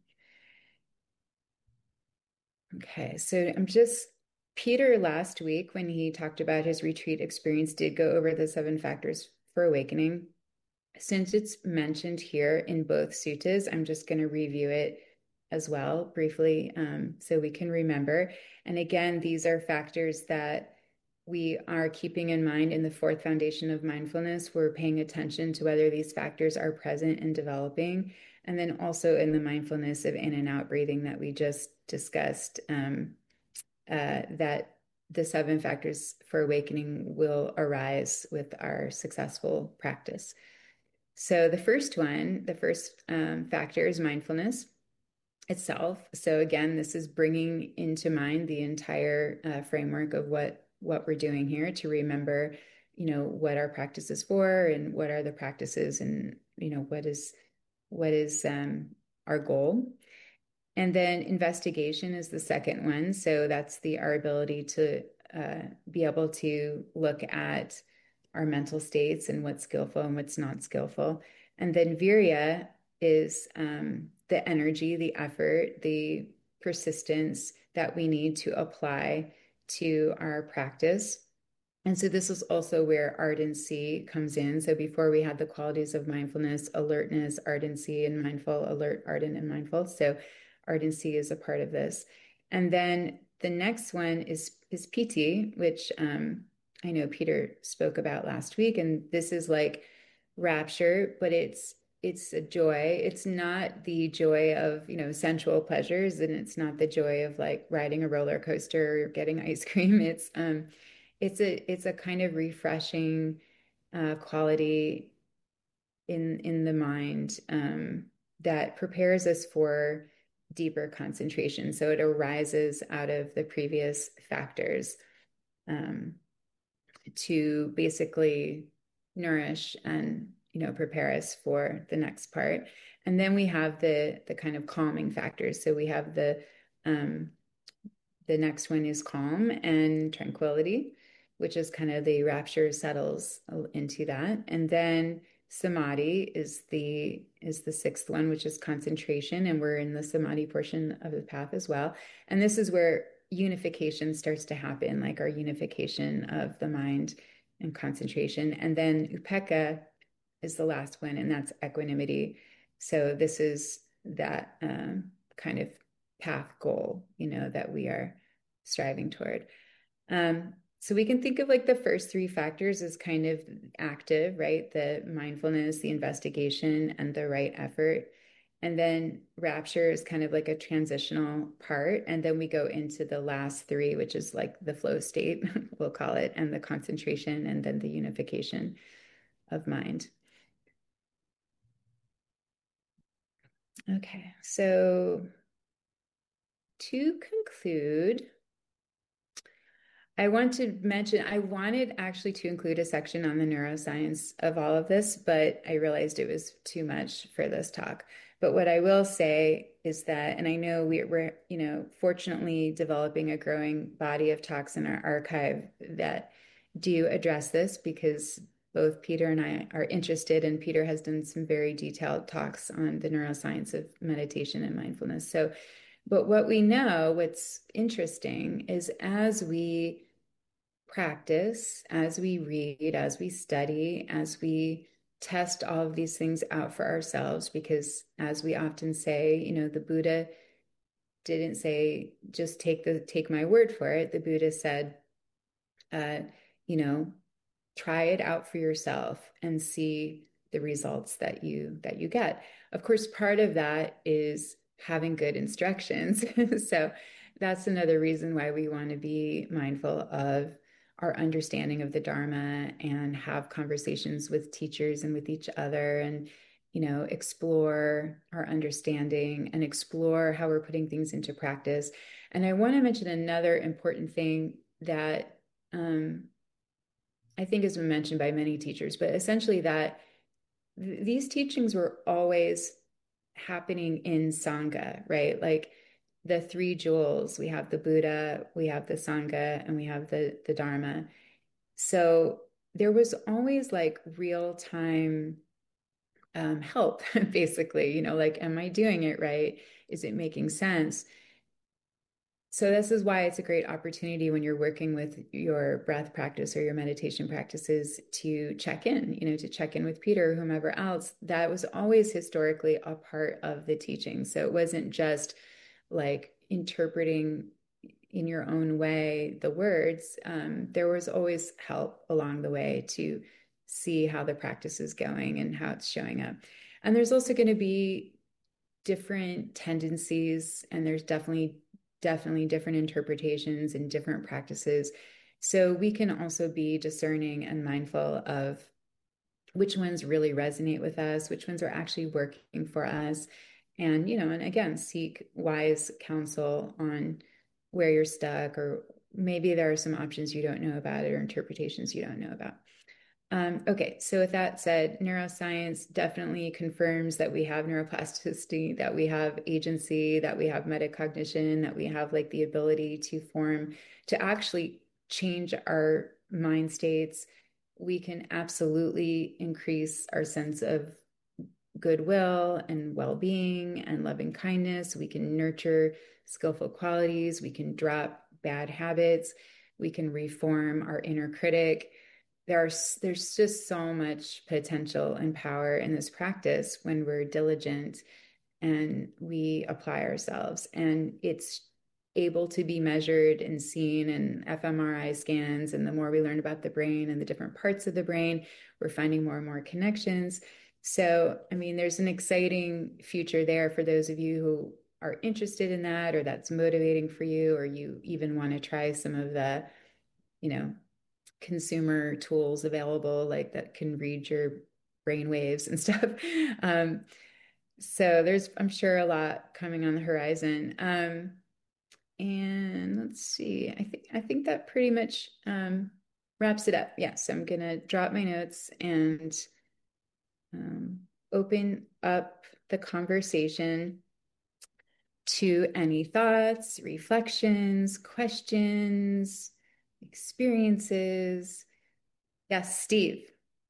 Okay, so Peter last week, when he talked about his retreat experience, did go over the seven factors for awakening. Since it's mentioned here in both suttas, I'm just going to review it as well briefly, so we can remember. And again, these are factors that we are keeping in mind in the fourth foundation of mindfulness. We're paying attention to whether these factors are present and developing. And then also in the mindfulness of in and out breathing that we just discussed, that the seven factors for awakening will arise with our successful practice. So the first factor is mindfulness itself. So again, this is bringing into mind the entire framework of what we're doing here, to remember, what our practice is for and what are the practices, and what is our goal. And then investigation is the second one. So that's our ability to be able to look at our mental states and what's skillful and what's not skillful. And then virya is the energy, the effort, the persistence that we need to apply to our practice. And so this is also where ardency comes in. So before we had the qualities of mindfulness, alertness, ardency, and mindful, alert, ardent, and mindful. So ardency is a part of this. And then the next one is piti, which I know Peter spoke about last week. And this is like rapture, but it's a joy. It's not the joy of, sensual pleasures, and it's not the joy of like riding a roller coaster or getting ice cream. It's a kind of refreshing quality in the mind that prepares us for deeper concentration. So it arises out of the previous factors um, to basically nourish and prepare us for the next part. And then we have the kind of calming factors. So we have the next one is calm and tranquility, which is kind of the rapture settles into that. And then samadhi is the sixth one, which is concentration, and we're in the samadhi portion of the path as well. And this is where unification starts to happen, like our unification of the mind and concentration. And then upekkha is the last one, and that's equanimity. So this is that kind of path goal, that we are striving toward. So we can think of like the first three factors as kind of active, right? The mindfulness, the investigation, and the right effort. And then rapture is kind of like a transitional part. And then we go into the last three, which is like the flow state, we'll call it, and the concentration, and then the unification of mind. Okay, so to conclude, I want to mention, I wanted actually to include a section on the neuroscience of all of this, but I realized it was too much for this talk. But what I will say is that, and I know we're fortunately developing a growing body of talks in our archive that do address this, because both Peter and I are interested, and Peter has done some very detailed talks on the neuroscience of meditation and mindfulness. So, but what we know, what's interesting is as we practice, as we read, as we study, as we test all of these things out for ourselves, because as we often say, the Buddha didn't say just take my word for it. The Buddha said, uh, you know, try it out for yourself and see the results that you get. Of course, part of that is having good instructions. So that's another reason why we want to be mindful of our understanding of the Dharma and have conversations with teachers and with each other, and explore our understanding and explore how we're putting things into practice. And I want to mention another important thing that I think has been mentioned by many teachers, but essentially that these teachings were always happening in Sangha, right? Like the three jewels, we have the Buddha, we have the Sangha, and we have the Dharma. So there was always like real time help, basically, like, am I doing it right? Is it making sense? So this is why it's a great opportunity when you're working with your breath practice or your meditation practices to check in, to check in with Peter or whomever else. That was always historically a part of the teaching. So it wasn't just like interpreting in your own way the words. There was always help along the way to see how the practice is going and how it's showing up. And there's also going to be different tendencies, and there's definitely different interpretations and different practices. So we can also be discerning and mindful of which ones really resonate with us, which ones are actually working for us. And, and again, seek wise counsel on where you're stuck, or maybe there are some options you don't know about or interpretations you don't know about. Okay, so with that said, neuroscience definitely confirms that we have neuroplasticity, that we have agency, that we have metacognition, that we have like the ability to actually change our mind states. We can absolutely increase our sense of goodwill and well-being and loving kindness. We can nurture skillful qualities. We can drop bad habits. We can reform our inner critic. There's just so much potential and power in this practice when we're diligent and we apply ourselves. And it's able to be measured and seen in fMRI scans. And the more we learn about the brain and the different parts of the brain, we're finding more and more connections. So, I mean, there's an exciting future there for those of you who are interested in that, or that's motivating for you, or you even want to try some of the, you know, consumer tools available, like that can read your brain waves and stuff. Um, so there's, I'm sure, a lot coming on the horizon. And let's see, I think that pretty much wraps it up. Yes, I'm gonna drop my notes and open up the conversation to any thoughts, reflections, questions, experiences. Yes, Steve.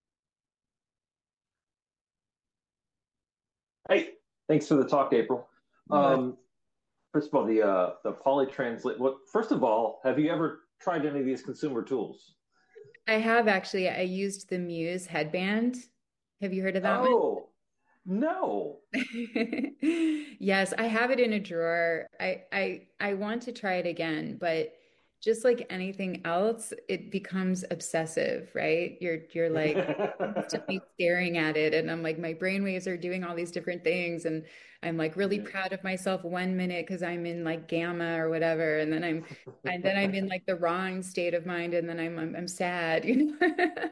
Hey, thanks for the talk, April. Oh, Um, First of all, the polytranslate. What? First of all, have you ever tried any of these consumer tools? I have actually. I used the Muse headband. Have you heard of that one? Oh, no. Yes, I have it in a drawer. I want to try it again, but just like anything else, it becomes obsessive, right? You're like constantly staring at it, and I'm like my brain waves are doing all these different things, and I'm like really proud of myself 1 minute because I'm in like gamma or whatever, and then I'm in like the wrong state of mind, and then I'm sad, you know?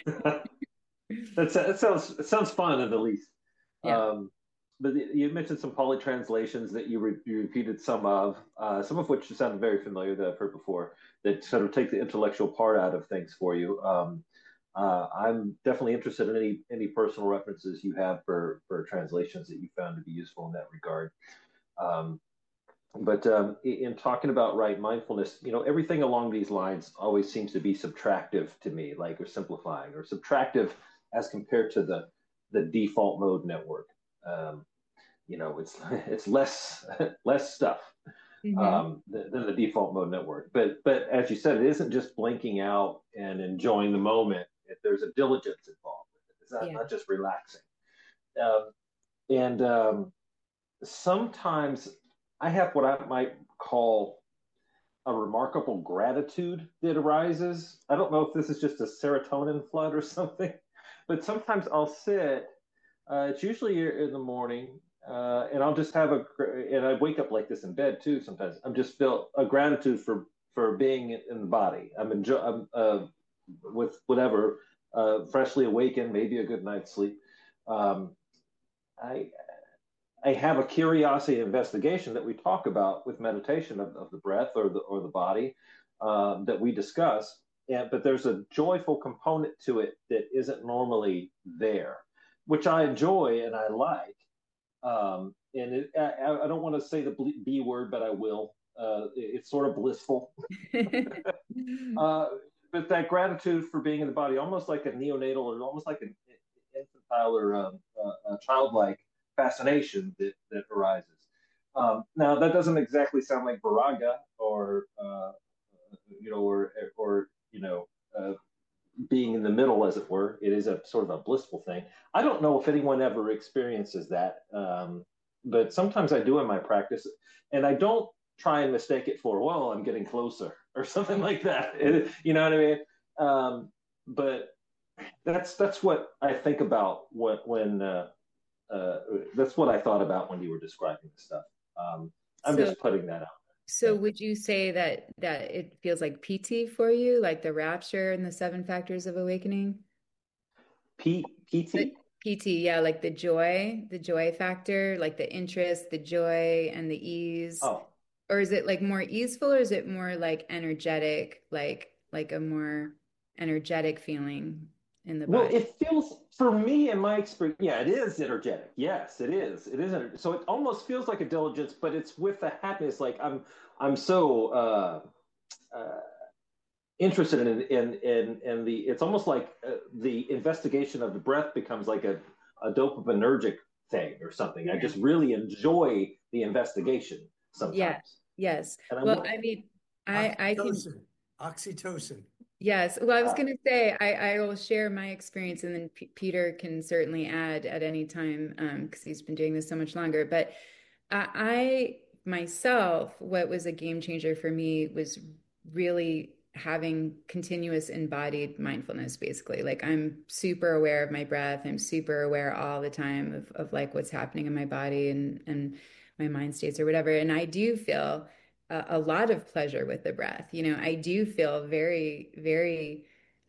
That sounds fun at the least. Yeah. Um, but you mentioned some poly translations that you repeated some of which sounded very familiar that I've heard before. That sort of take the intellectual part out of things for you. I'm definitely interested in any personal references you have for translations that you found to be useful in that regard. Um, but in talking about right mindfulness, everything along these lines always seems to be subtractive to me, like or simplifying or subtractive as compared to the default mode network. Um, it's less less stuff Hmm. than the default mode network. But as you said, it isn't just blinking out and enjoying the moment. There's a diligence involved with it. It's Yeah. not just relaxing. Um, and sometimes I have what I might call a remarkable gratitude that arises. I don't know if this is just a serotonin flood or something, but sometimes I'll sit. It's usually in the morning, and I'll just have and I wake up like this in bed too. Sometimes I'm just feel a gratitude for being in the body. I'm with whatever, freshly awakened, maybe a good night's sleep. Um, I I have a curiosity investigation that we talk about with meditation of the breath or the body that we discuss. But there's a joyful component to it that isn't normally there, which I enjoy and I like. I don't want to say the B word, but I will. It's sort of blissful. Uh, but that gratitude for being in the body, almost like a neonatal or almost like an infantile or a childlike fascination that arises. Now, that doesn't exactly sound like viraga or being in the middle, as it were. It is a sort of a blissful thing. I don't know if anyone ever experiences that, but sometimes I do in my practice, and I don't try and mistake it for, well, I'm getting closer or something like that. You know what I mean? But that's what I think about uh, that's what I thought about when you were describing the stuff. I'm So, just putting that out so there. would you say that it feels like PT for you, like the rapture and the seven factors of awakening? PT? Like PT, yeah, like the joy factor, like the interest, the joy and the ease. Oh, Or is it like more easeful or is it more like energetic, like a more energetic feeling in the well, body? it feels for me in my experience, yeah, it is energetic. Yes, it is. It is. So it almost feels like a diligence, but it's with a happiness. Like I'm so uh, interested in the. It's almost like the investigation of the breath becomes like a dopaminergic thing or something. I Yeah. just really enjoy the investigation Yeah. sometimes. Yes. And I Well, want, I mean, I can. Oxytocin. Oxytocin. Yes. Well, I was uh, going to say I will share my experience, and then Peter can certainly add at any time because he's been doing this so much longer. But I myself, what was a game changer for me was really having continuous embodied mindfulness, basically. Like I'm super aware of my breath. I'm super aware all the time of like what's happening in my body and my mind states or whatever. And I do feel a lot of pleasure with the breath. You know, I do feel very, very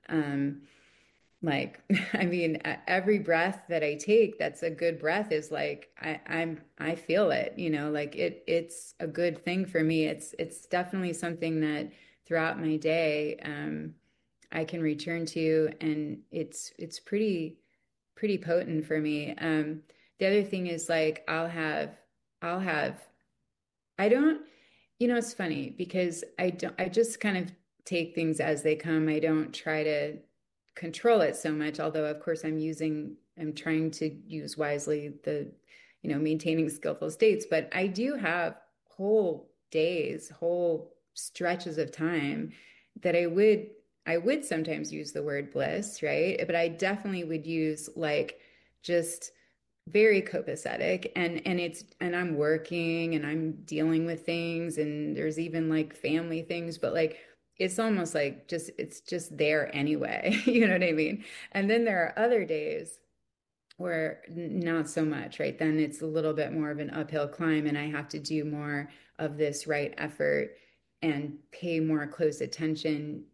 like, I mean, every breath that I take, that's a good breath is like I feel it, you know, like it's a good thing for me. It's definitely something that throughout my day, I can return to, and it's pretty potent for me. The other thing is like I'll have I don't, you know, it's funny because I just kind of take things as they come. I don't try to control it so much, although of course I'm trying to use wisely maintaining skillful states, but I do have whole days, whole stretches of time that I would sometimes use the word bliss, right? But I definitely would use like just very copacetic, and I'm working and I'm dealing with things, and there's even like family things, but like it's almost like it's just there anyway. You know what I mean? And then there are other days where not so much, right? Then it's a little bit more of an uphill climb, and I have to do more of this right effort and pay more close attention.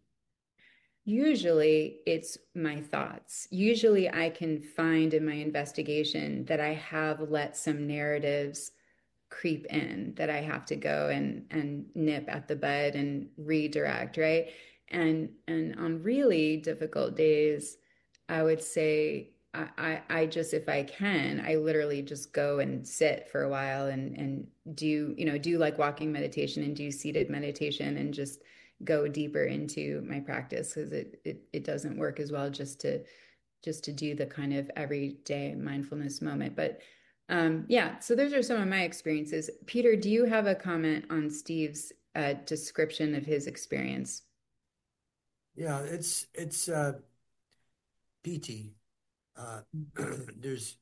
Usually it's my thoughts. Usually I can find in my investigation that I have let some narratives creep in that I have to go and nip at the bud and redirect, right? And on really difficult days, I would say I just, if I can, I literally just go and sit for a while and do like walking meditation and do seated meditation and just go deeper into my practice because it doesn't work as well just to do the kind of everyday mindfulness moment. But yeah, so those are some of my experiences. Peter, do you have a comment on Steve's description of his experience? Yeah, it's PT. There's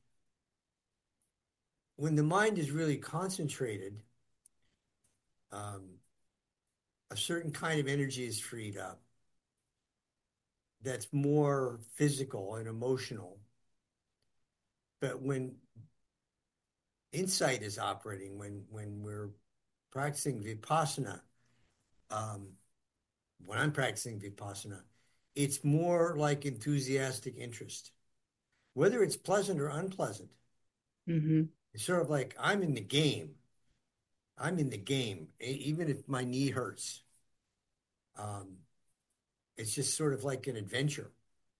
when the mind is really concentrated, um, a certain kind of energy is freed up that's more physical and emotional. But when insight is operating, when we're practicing Vipassana, um, when I'm practicing Vipassana, it's more like enthusiastic interest, whether it's pleasant or unpleasant. Hmm. It's sort of like I'm in the game. I'm in the game, even if my knee hurts. Um, it's just sort of like an adventure.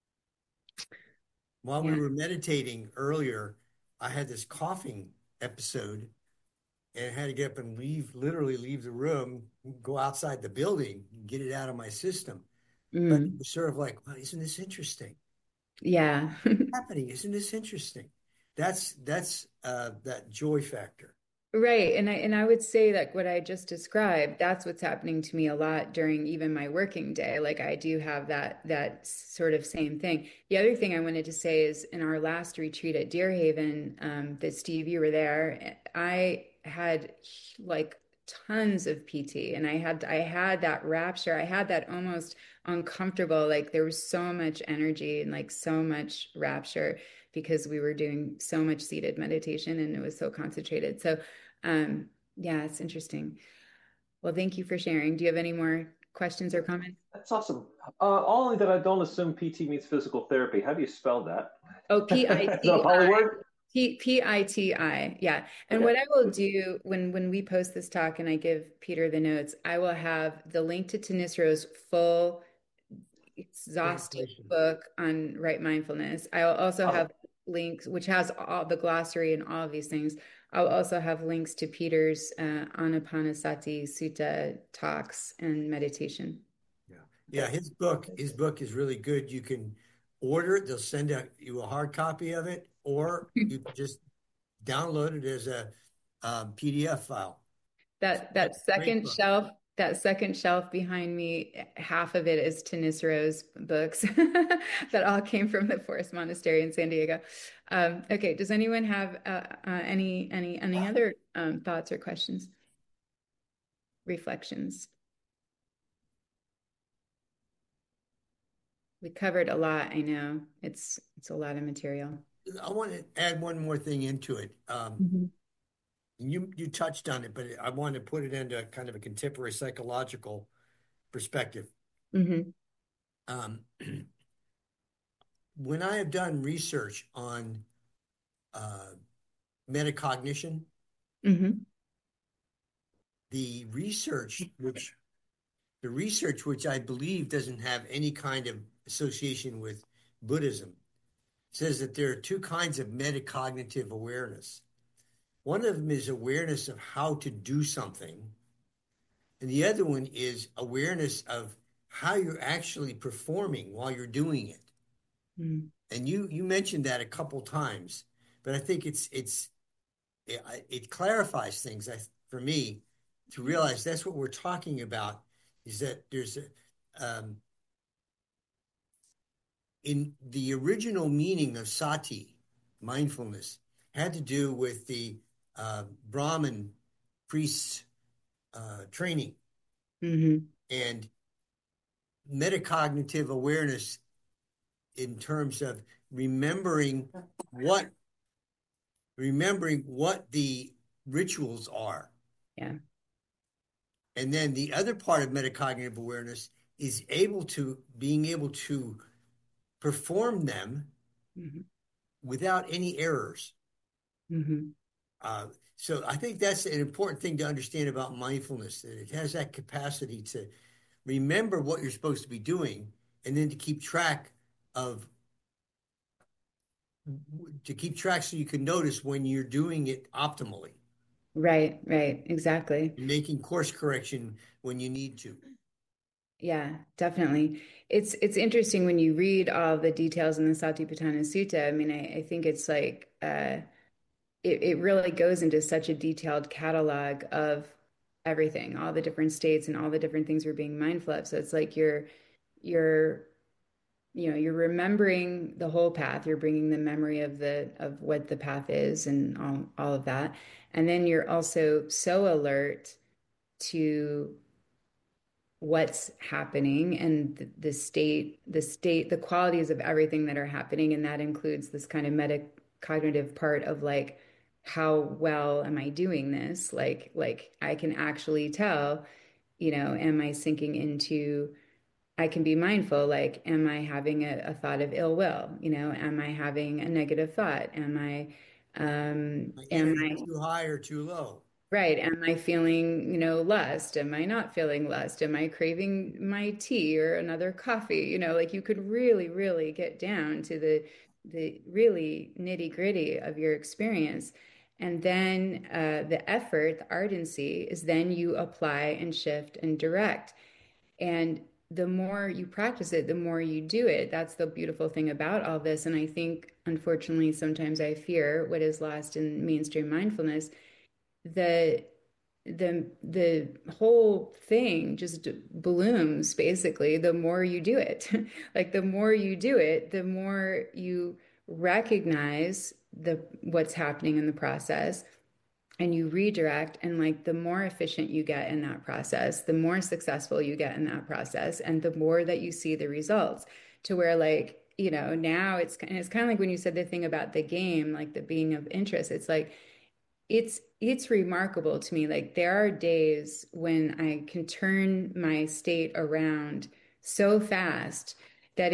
While we Yeah. were meditating earlier, I had this coughing episode and I had to get up and literally leave the room, go outside the building, and get it out of my system. But it Mm. was sort of like, well, isn't this interesting? Yeah. Happening, isn't this interesting? That's that joy factor. Right. And I would say that what I just described, that's what's happening to me a lot during even my working day. Like I do have that sort of same thing. The other thing I wanted to say is in our last retreat at Deer Haven, that Steve, you were there, I had like tons of PT, and I had that rapture. I had that almost uncomfortable, like there was so much energy and like so much rapture because we were doing so much seated meditation and it was so concentrated. So yeah, it's interesting. Well, thank you for sharing. Do you have any more questions or comments? that's awesome. Only that I don't assume PT means physical therapy. How do you spell that? Oh, Is that a Holly P-I-T-I. word? P-I-T-I. Yeah. And Okay. what I will do when we post this talk and I give Peter the notes, I will have the link to Tanisro's full exhaustive Translation. book on right mindfulness. I'll also have Awesome. links, which has all the glossary and all of these things. I'll also have links to Peter's Anapanasati Sutta talks and meditation. Yeah. Yeah, Okay. his book is really good. You can order it. They'll send you a hard copy of it, or you can just download it as a PDF file. That Great second book. shelf, that second shelf behind me, half of it is Tanisro's books that all came from the Forest Monastery in San Diego. Okay, does anyone have any other thoughts or questions, reflections? We covered a lot, I know. It's a lot of material. I want to add one more thing into it. Mhm. You touched on it, but I want to put it into kind of a contemporary psychological perspective. Hmm. Um, when I have done research on uh, metacognition, Hmm. the research which the research which I believe doesn't have any kind of association with Buddhism says that there are two kinds of metacognitive awareness. One of them is awareness of how to do something, and the other one is awareness of how you're actually performing while you're doing it. Hmm. And you mentioned that a couple times, but I think it clarifies things for me to realize that's what we're talking about is that there's in the original meaning of sati, mindfulness, had to do with the Brahmin priests training Hmm. and metacognitive awareness in terms of remembering what the rituals are. Yeah. And then the other part of metacognitive awareness is being able to perform them Hmm. without any errors. Hmm. Uh, so I think that's an important thing to understand about mindfulness, that it has that capacity to remember what you're supposed to be doing and then of to keep track so you can notice when you're doing it optimally Right, right, exactly. and making course correction when you need to. Yeah, definitely. It's interesting when you read all the details in the Satipatthana Sutta. I mean, I think it's like it really goes into such a detailed catalog of everything, all the different states and all the different things we're being mindful of. So it's like you're you're remembering the whole path. You're bringing the memory of the of what the path is and all of that. And then you're also so alert to what's happening and the qualities of everything that are happening. And that includes this kind of metacognitive part of like, how well am I doing this? Like I can actually tell, am I sinking into, I can be mindful, like, am I having a thought of ill will? Am I having a negative thought? My Am energy I too high or too low? Right. Am I feeling, lust? Am I not feeling lust? Am I craving my tea or another coffee? Like you could really, really get down to the really nitty-gritty of your experience. And then the effort, the ardency, is then you apply and shift and direct. And the more you practice it, the more you do it. That's the beautiful thing about all this. And I think, unfortunately, sometimes I fear what is lost in mainstream mindfulness, the the whole thing just blooms basically the more you do it. Like the more you do it, the more you recognize the what's happening in the process and you redirect, and like the more efficient you get in that process, the more successful you get in that process, and the more that you see the results, to where like now it's kind of like when you said the thing about the game, like the being of interest. It's like it's remarkable to me. Like there are days when I can turn my state around so fast that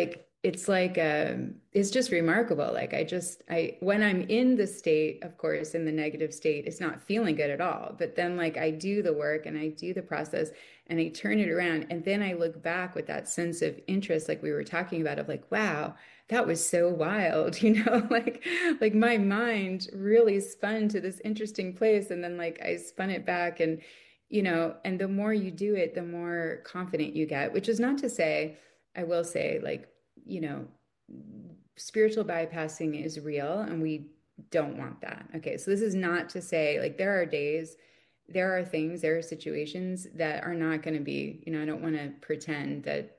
it's just remarkable. Like I when I'm in the state, of course, in the negative state, it's not feeling good at all. But then like I do the work and I do the process and I turn it around, and then I look back with that sense of interest, like we were talking about, of like, wow, that was so wild, like my mind really spun to this interesting place, and then like I spun it back, and and the more you do it, the more confident you get, which is not to say, I will say, like, you know spiritual bypassing is real and we don't want that. Okay, so this is not to say like there are days, there are things, there are situations that are not going to be, I don't want to pretend that,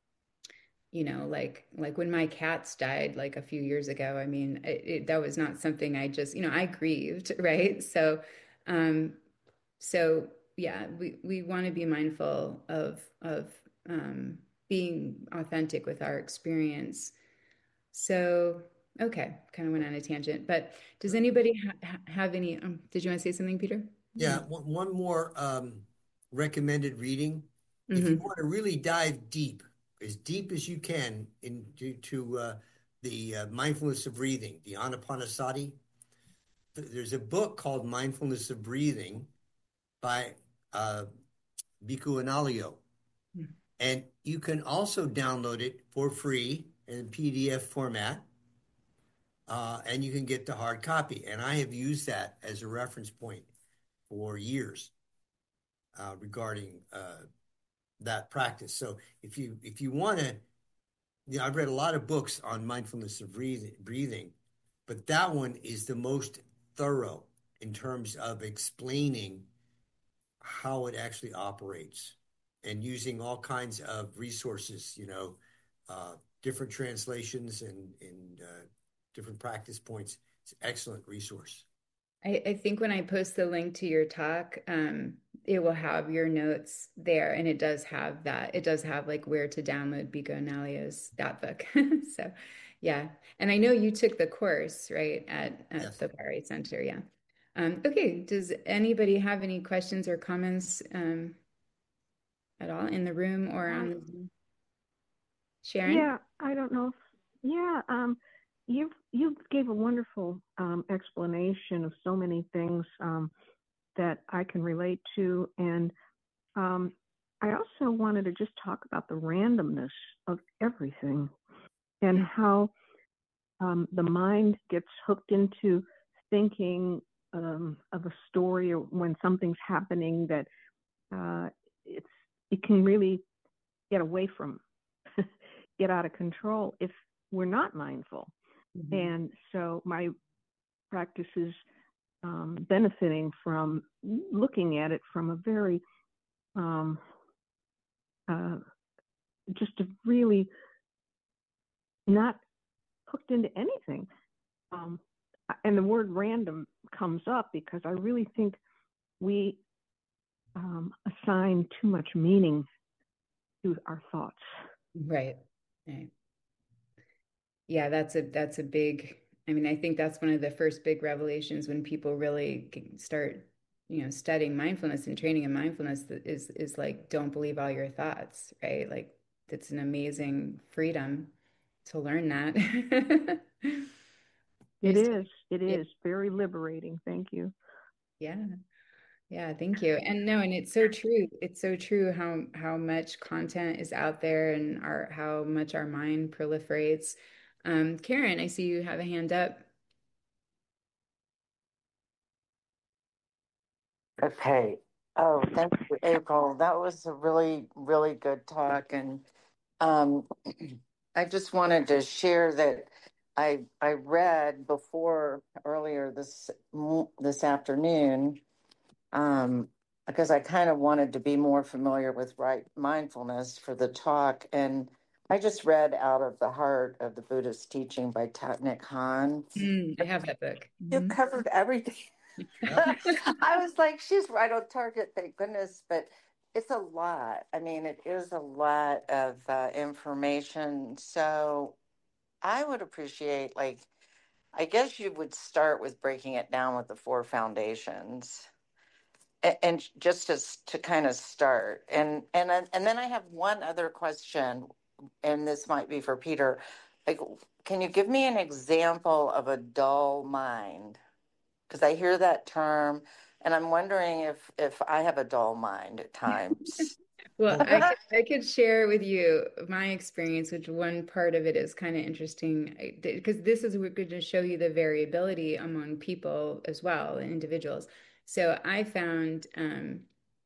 like when my cats died like a few years ago, I mean, that was not something I just, I grieved, right? Um, so yeah, we want to be mindful of being authentic with our experience. So, okay, kind of went on a tangent, but does anybody have any? Did you want to say something, Peter? Yeah, one more recommended reading. If you Mm-hmm. want to really dive deep as you can into the mindfulness of breathing, the Anapanasati, there's a book called Mindfulness of Breathing by uh, Bhikkhu Analayo. And you can also download it for free in PDF format, and you can get the hard copy. And I have used that as a reference point for years regarding that practice. So if you want to, I've read a lot of books on mindfulness of breathing, but that one is the most thorough in terms of explaining how it actually operates and using all kinds of resources, uh, different translations and different practice points. It's an excellent resource. I think when I post the link to your talk, it will have your notes there, and it does have that. It does have like where to download Biko Nalia's that book. So, yeah, and I know you took the course right at Yes. the Barre Center. Yeah. Okay. Does anybody have any questions or comments at all in the room or on Um, the Zoom? Sharon? yeah, I don't know. Yeah, you gave a wonderful explanation of so many things that I can relate to, and um, I also wanted to just talk about the randomness of everything and how the mind gets hooked into thinking of a story or when something's happening that uh, it's it can really get away from get out of control if we're not mindful. Mhm. And so my practice is benefiting from looking at it from a very um, uh, just a really not hooked into anything. Um, and the word random comes up because I really think we assign too much meaning to our thoughts. Right. Right. Yeah, that's a big, I mean, I think that's one of the first big revelations when people really start, studying mindfulness and training in mindfulness is like don't believe all your thoughts, right? Like it's an amazing freedom to learn that. It There's, is. It yeah, is very liberating. Thank you. yeah, yeah, thank you. And no, and it's so true. It's so true how much content is out there and how much our mind proliferates. Karen, I see you have a hand up. Okay. Oh, thank you, April. That was a really, really good talk. And um, I just wanted to share that I read before earlier this afternoon because I kind of wanted to be more familiar with right mindfulness for the talk. And I just read Out of the Heart of the Buddhist Teaching by Thich Nhat Hanh. I have that book. You covered everything. Yeah. I was like, she's right on target, thank goodness. But it's a lot. I mean, it is a lot of information. So I would appreciate, like, I guess you would start with breaking it down with the four foundations. And just to kind of start, and then I have one other question, and this might be for Peter. Like, can you give me an example of a dull mind? Because I hear that term, and I'm wondering if I have a dull mind at times. Well, I could share with you my experience, which one part of it is kind of interesting because this is we're going to show you the variability among people as well, individuals. So I found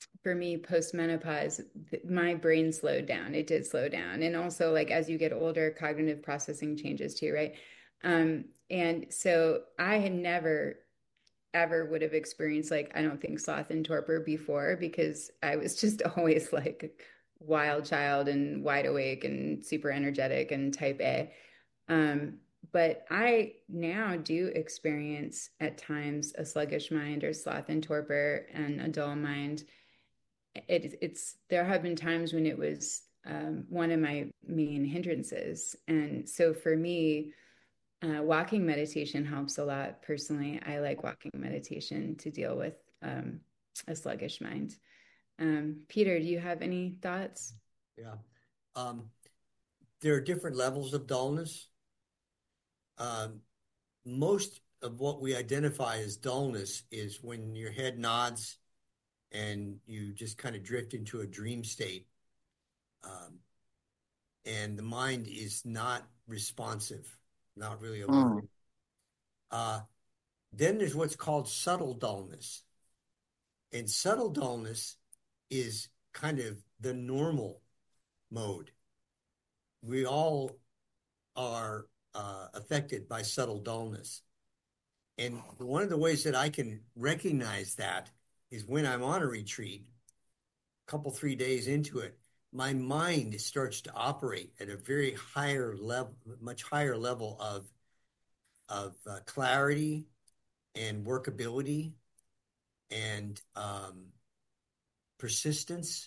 for me, post-menopause, my brain slowed down. It did slow down. And also, like, as you get older, cognitive processing changes too, right? And so I had never ever would have experienced, like, I don't think, sloth and torpor before, because I was just always like wild child and wide awake and super energetic and type A. Um, but I now do experience at times a sluggish mind or sloth and torpor and a dull mind. It's there have been times when it was one of my main hindrances. And so for me, walking meditation helps a lot. Personally, I like walking meditation to deal with a sluggish mind. Peter, do you have any thoughts? Yeah. There are different levels of dullness. Most of what we identify as dullness is when your head nods and you just kind of drift into a dream state. And the mind is not responsive, not really alert. Then there's what's called subtle dullness. And subtle dullness is kind of the normal mode. We all are affected by subtle dullness. And one of the ways that I can recognize that is when I'm on a retreat, a couple, 3 days into it, my mind starts to operate at a very higher level, much higher level of clarity and workability and persistence.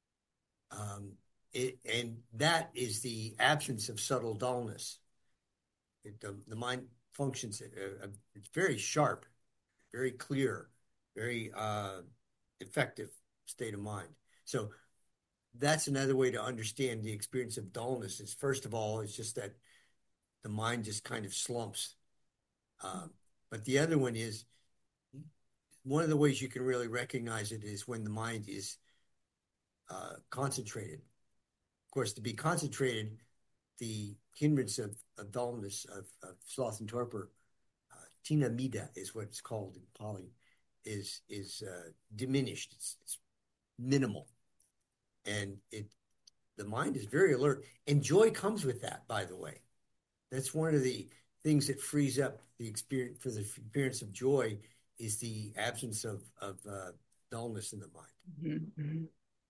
And that is the absence of subtle dullness. The mind functions, it's very sharp, very clear, very effective state of mind. So that's another way to understand the experience of dullness is, first of all, it's just that the mind just kind of slumps. But the other one is, one of the ways you can really recognize it is when the mind is concentrated. Of course, to be concentrated, the hindrance of dullness, of sloth and torpor, tina mida is what it's called in Pali, is diminished. It's minimal, and the mind is very alert, and joy comes with that. By the way, that's one of the things that frees up the experience for the experience of joy is the absence of dullness in the mind. Mm-hmm.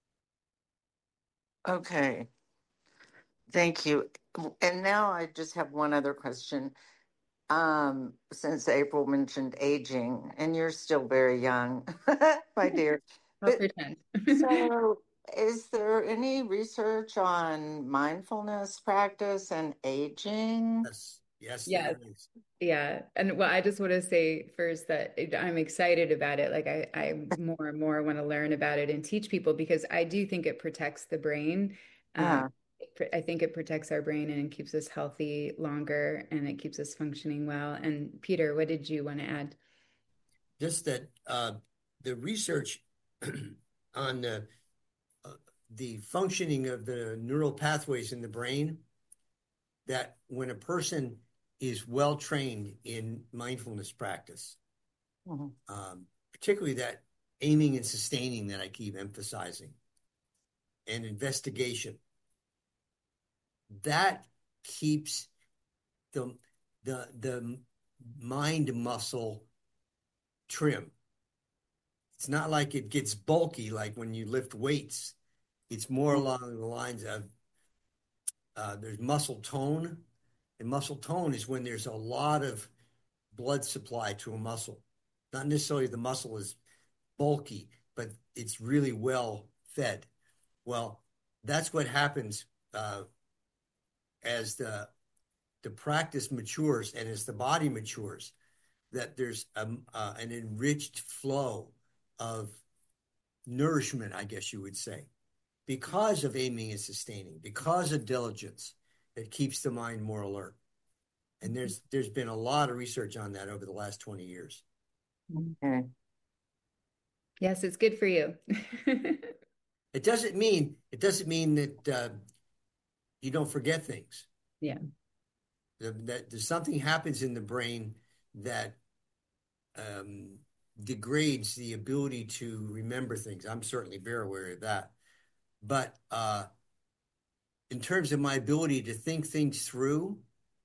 Okay. Thank you. And now I just have one other question. Since April mentioned aging, and you're still very young, my dear. I'll But pretend. so, is there any research on mindfulness practice and aging? Yes, Yes. there is. Yeah. And well, I just want to say first that I'm excited about it. Like I more and more want to learn about it and teach people, because I do think it protects the brain. Uh, I think it protects our brain and it keeps us healthy longer and it keeps us functioning well. And Peter, what did you want to add? Just that the research on the functioning of the neural pathways in the brain, that when a person is well trained in mindfulness practice, particularly that aiming and sustaining that I keep emphasizing, and investigation, that keeps the mind muscle trim. It's not like it gets bulky like when you lift weights. It's more along the lines of there's muscle tone, and muscle tone is when there's a lot of blood supply to a muscle. Not necessarily the muscle is bulky, but it's really well fed. Well, that's what happens as the practice matures and as the body matures, that there's an enriched flow of nourishment, I guess you would say, because of aiming and sustaining, because of diligence that keeps the mind more alert. And there's been a lot of research on that over the last 20 years. okay. Yes, it's good for you. It doesn't mean that you don't forget things. Yeah. That there's something happens in the brain that degrades the ability to remember things. I'm certainly very aware of that. But in terms of my ability to think things through,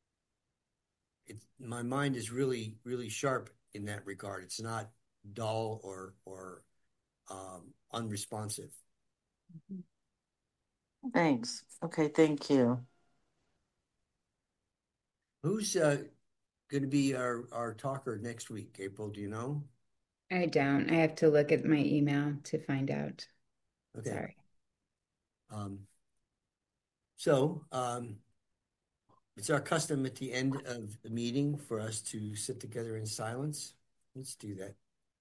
my mind is really, really sharp in that regard. It's not dull or unresponsive. Thanks. Okay, thank you. Who's going to be our talker next week, April? Do you know? I don't. I have to look at my email to find out. Okay. Sorry. So it's our custom at the end of the meeting for us to sit together in silence. Let's do that.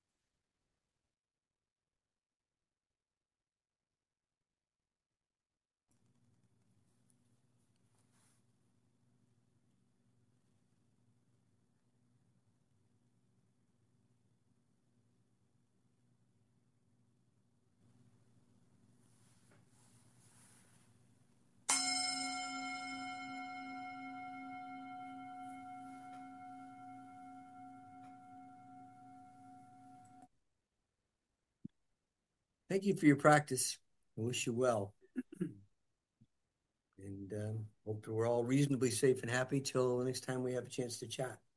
Thank you for your practice. I wish you well. And hope we're all reasonably safe and happy till the next time we have a chance to chat.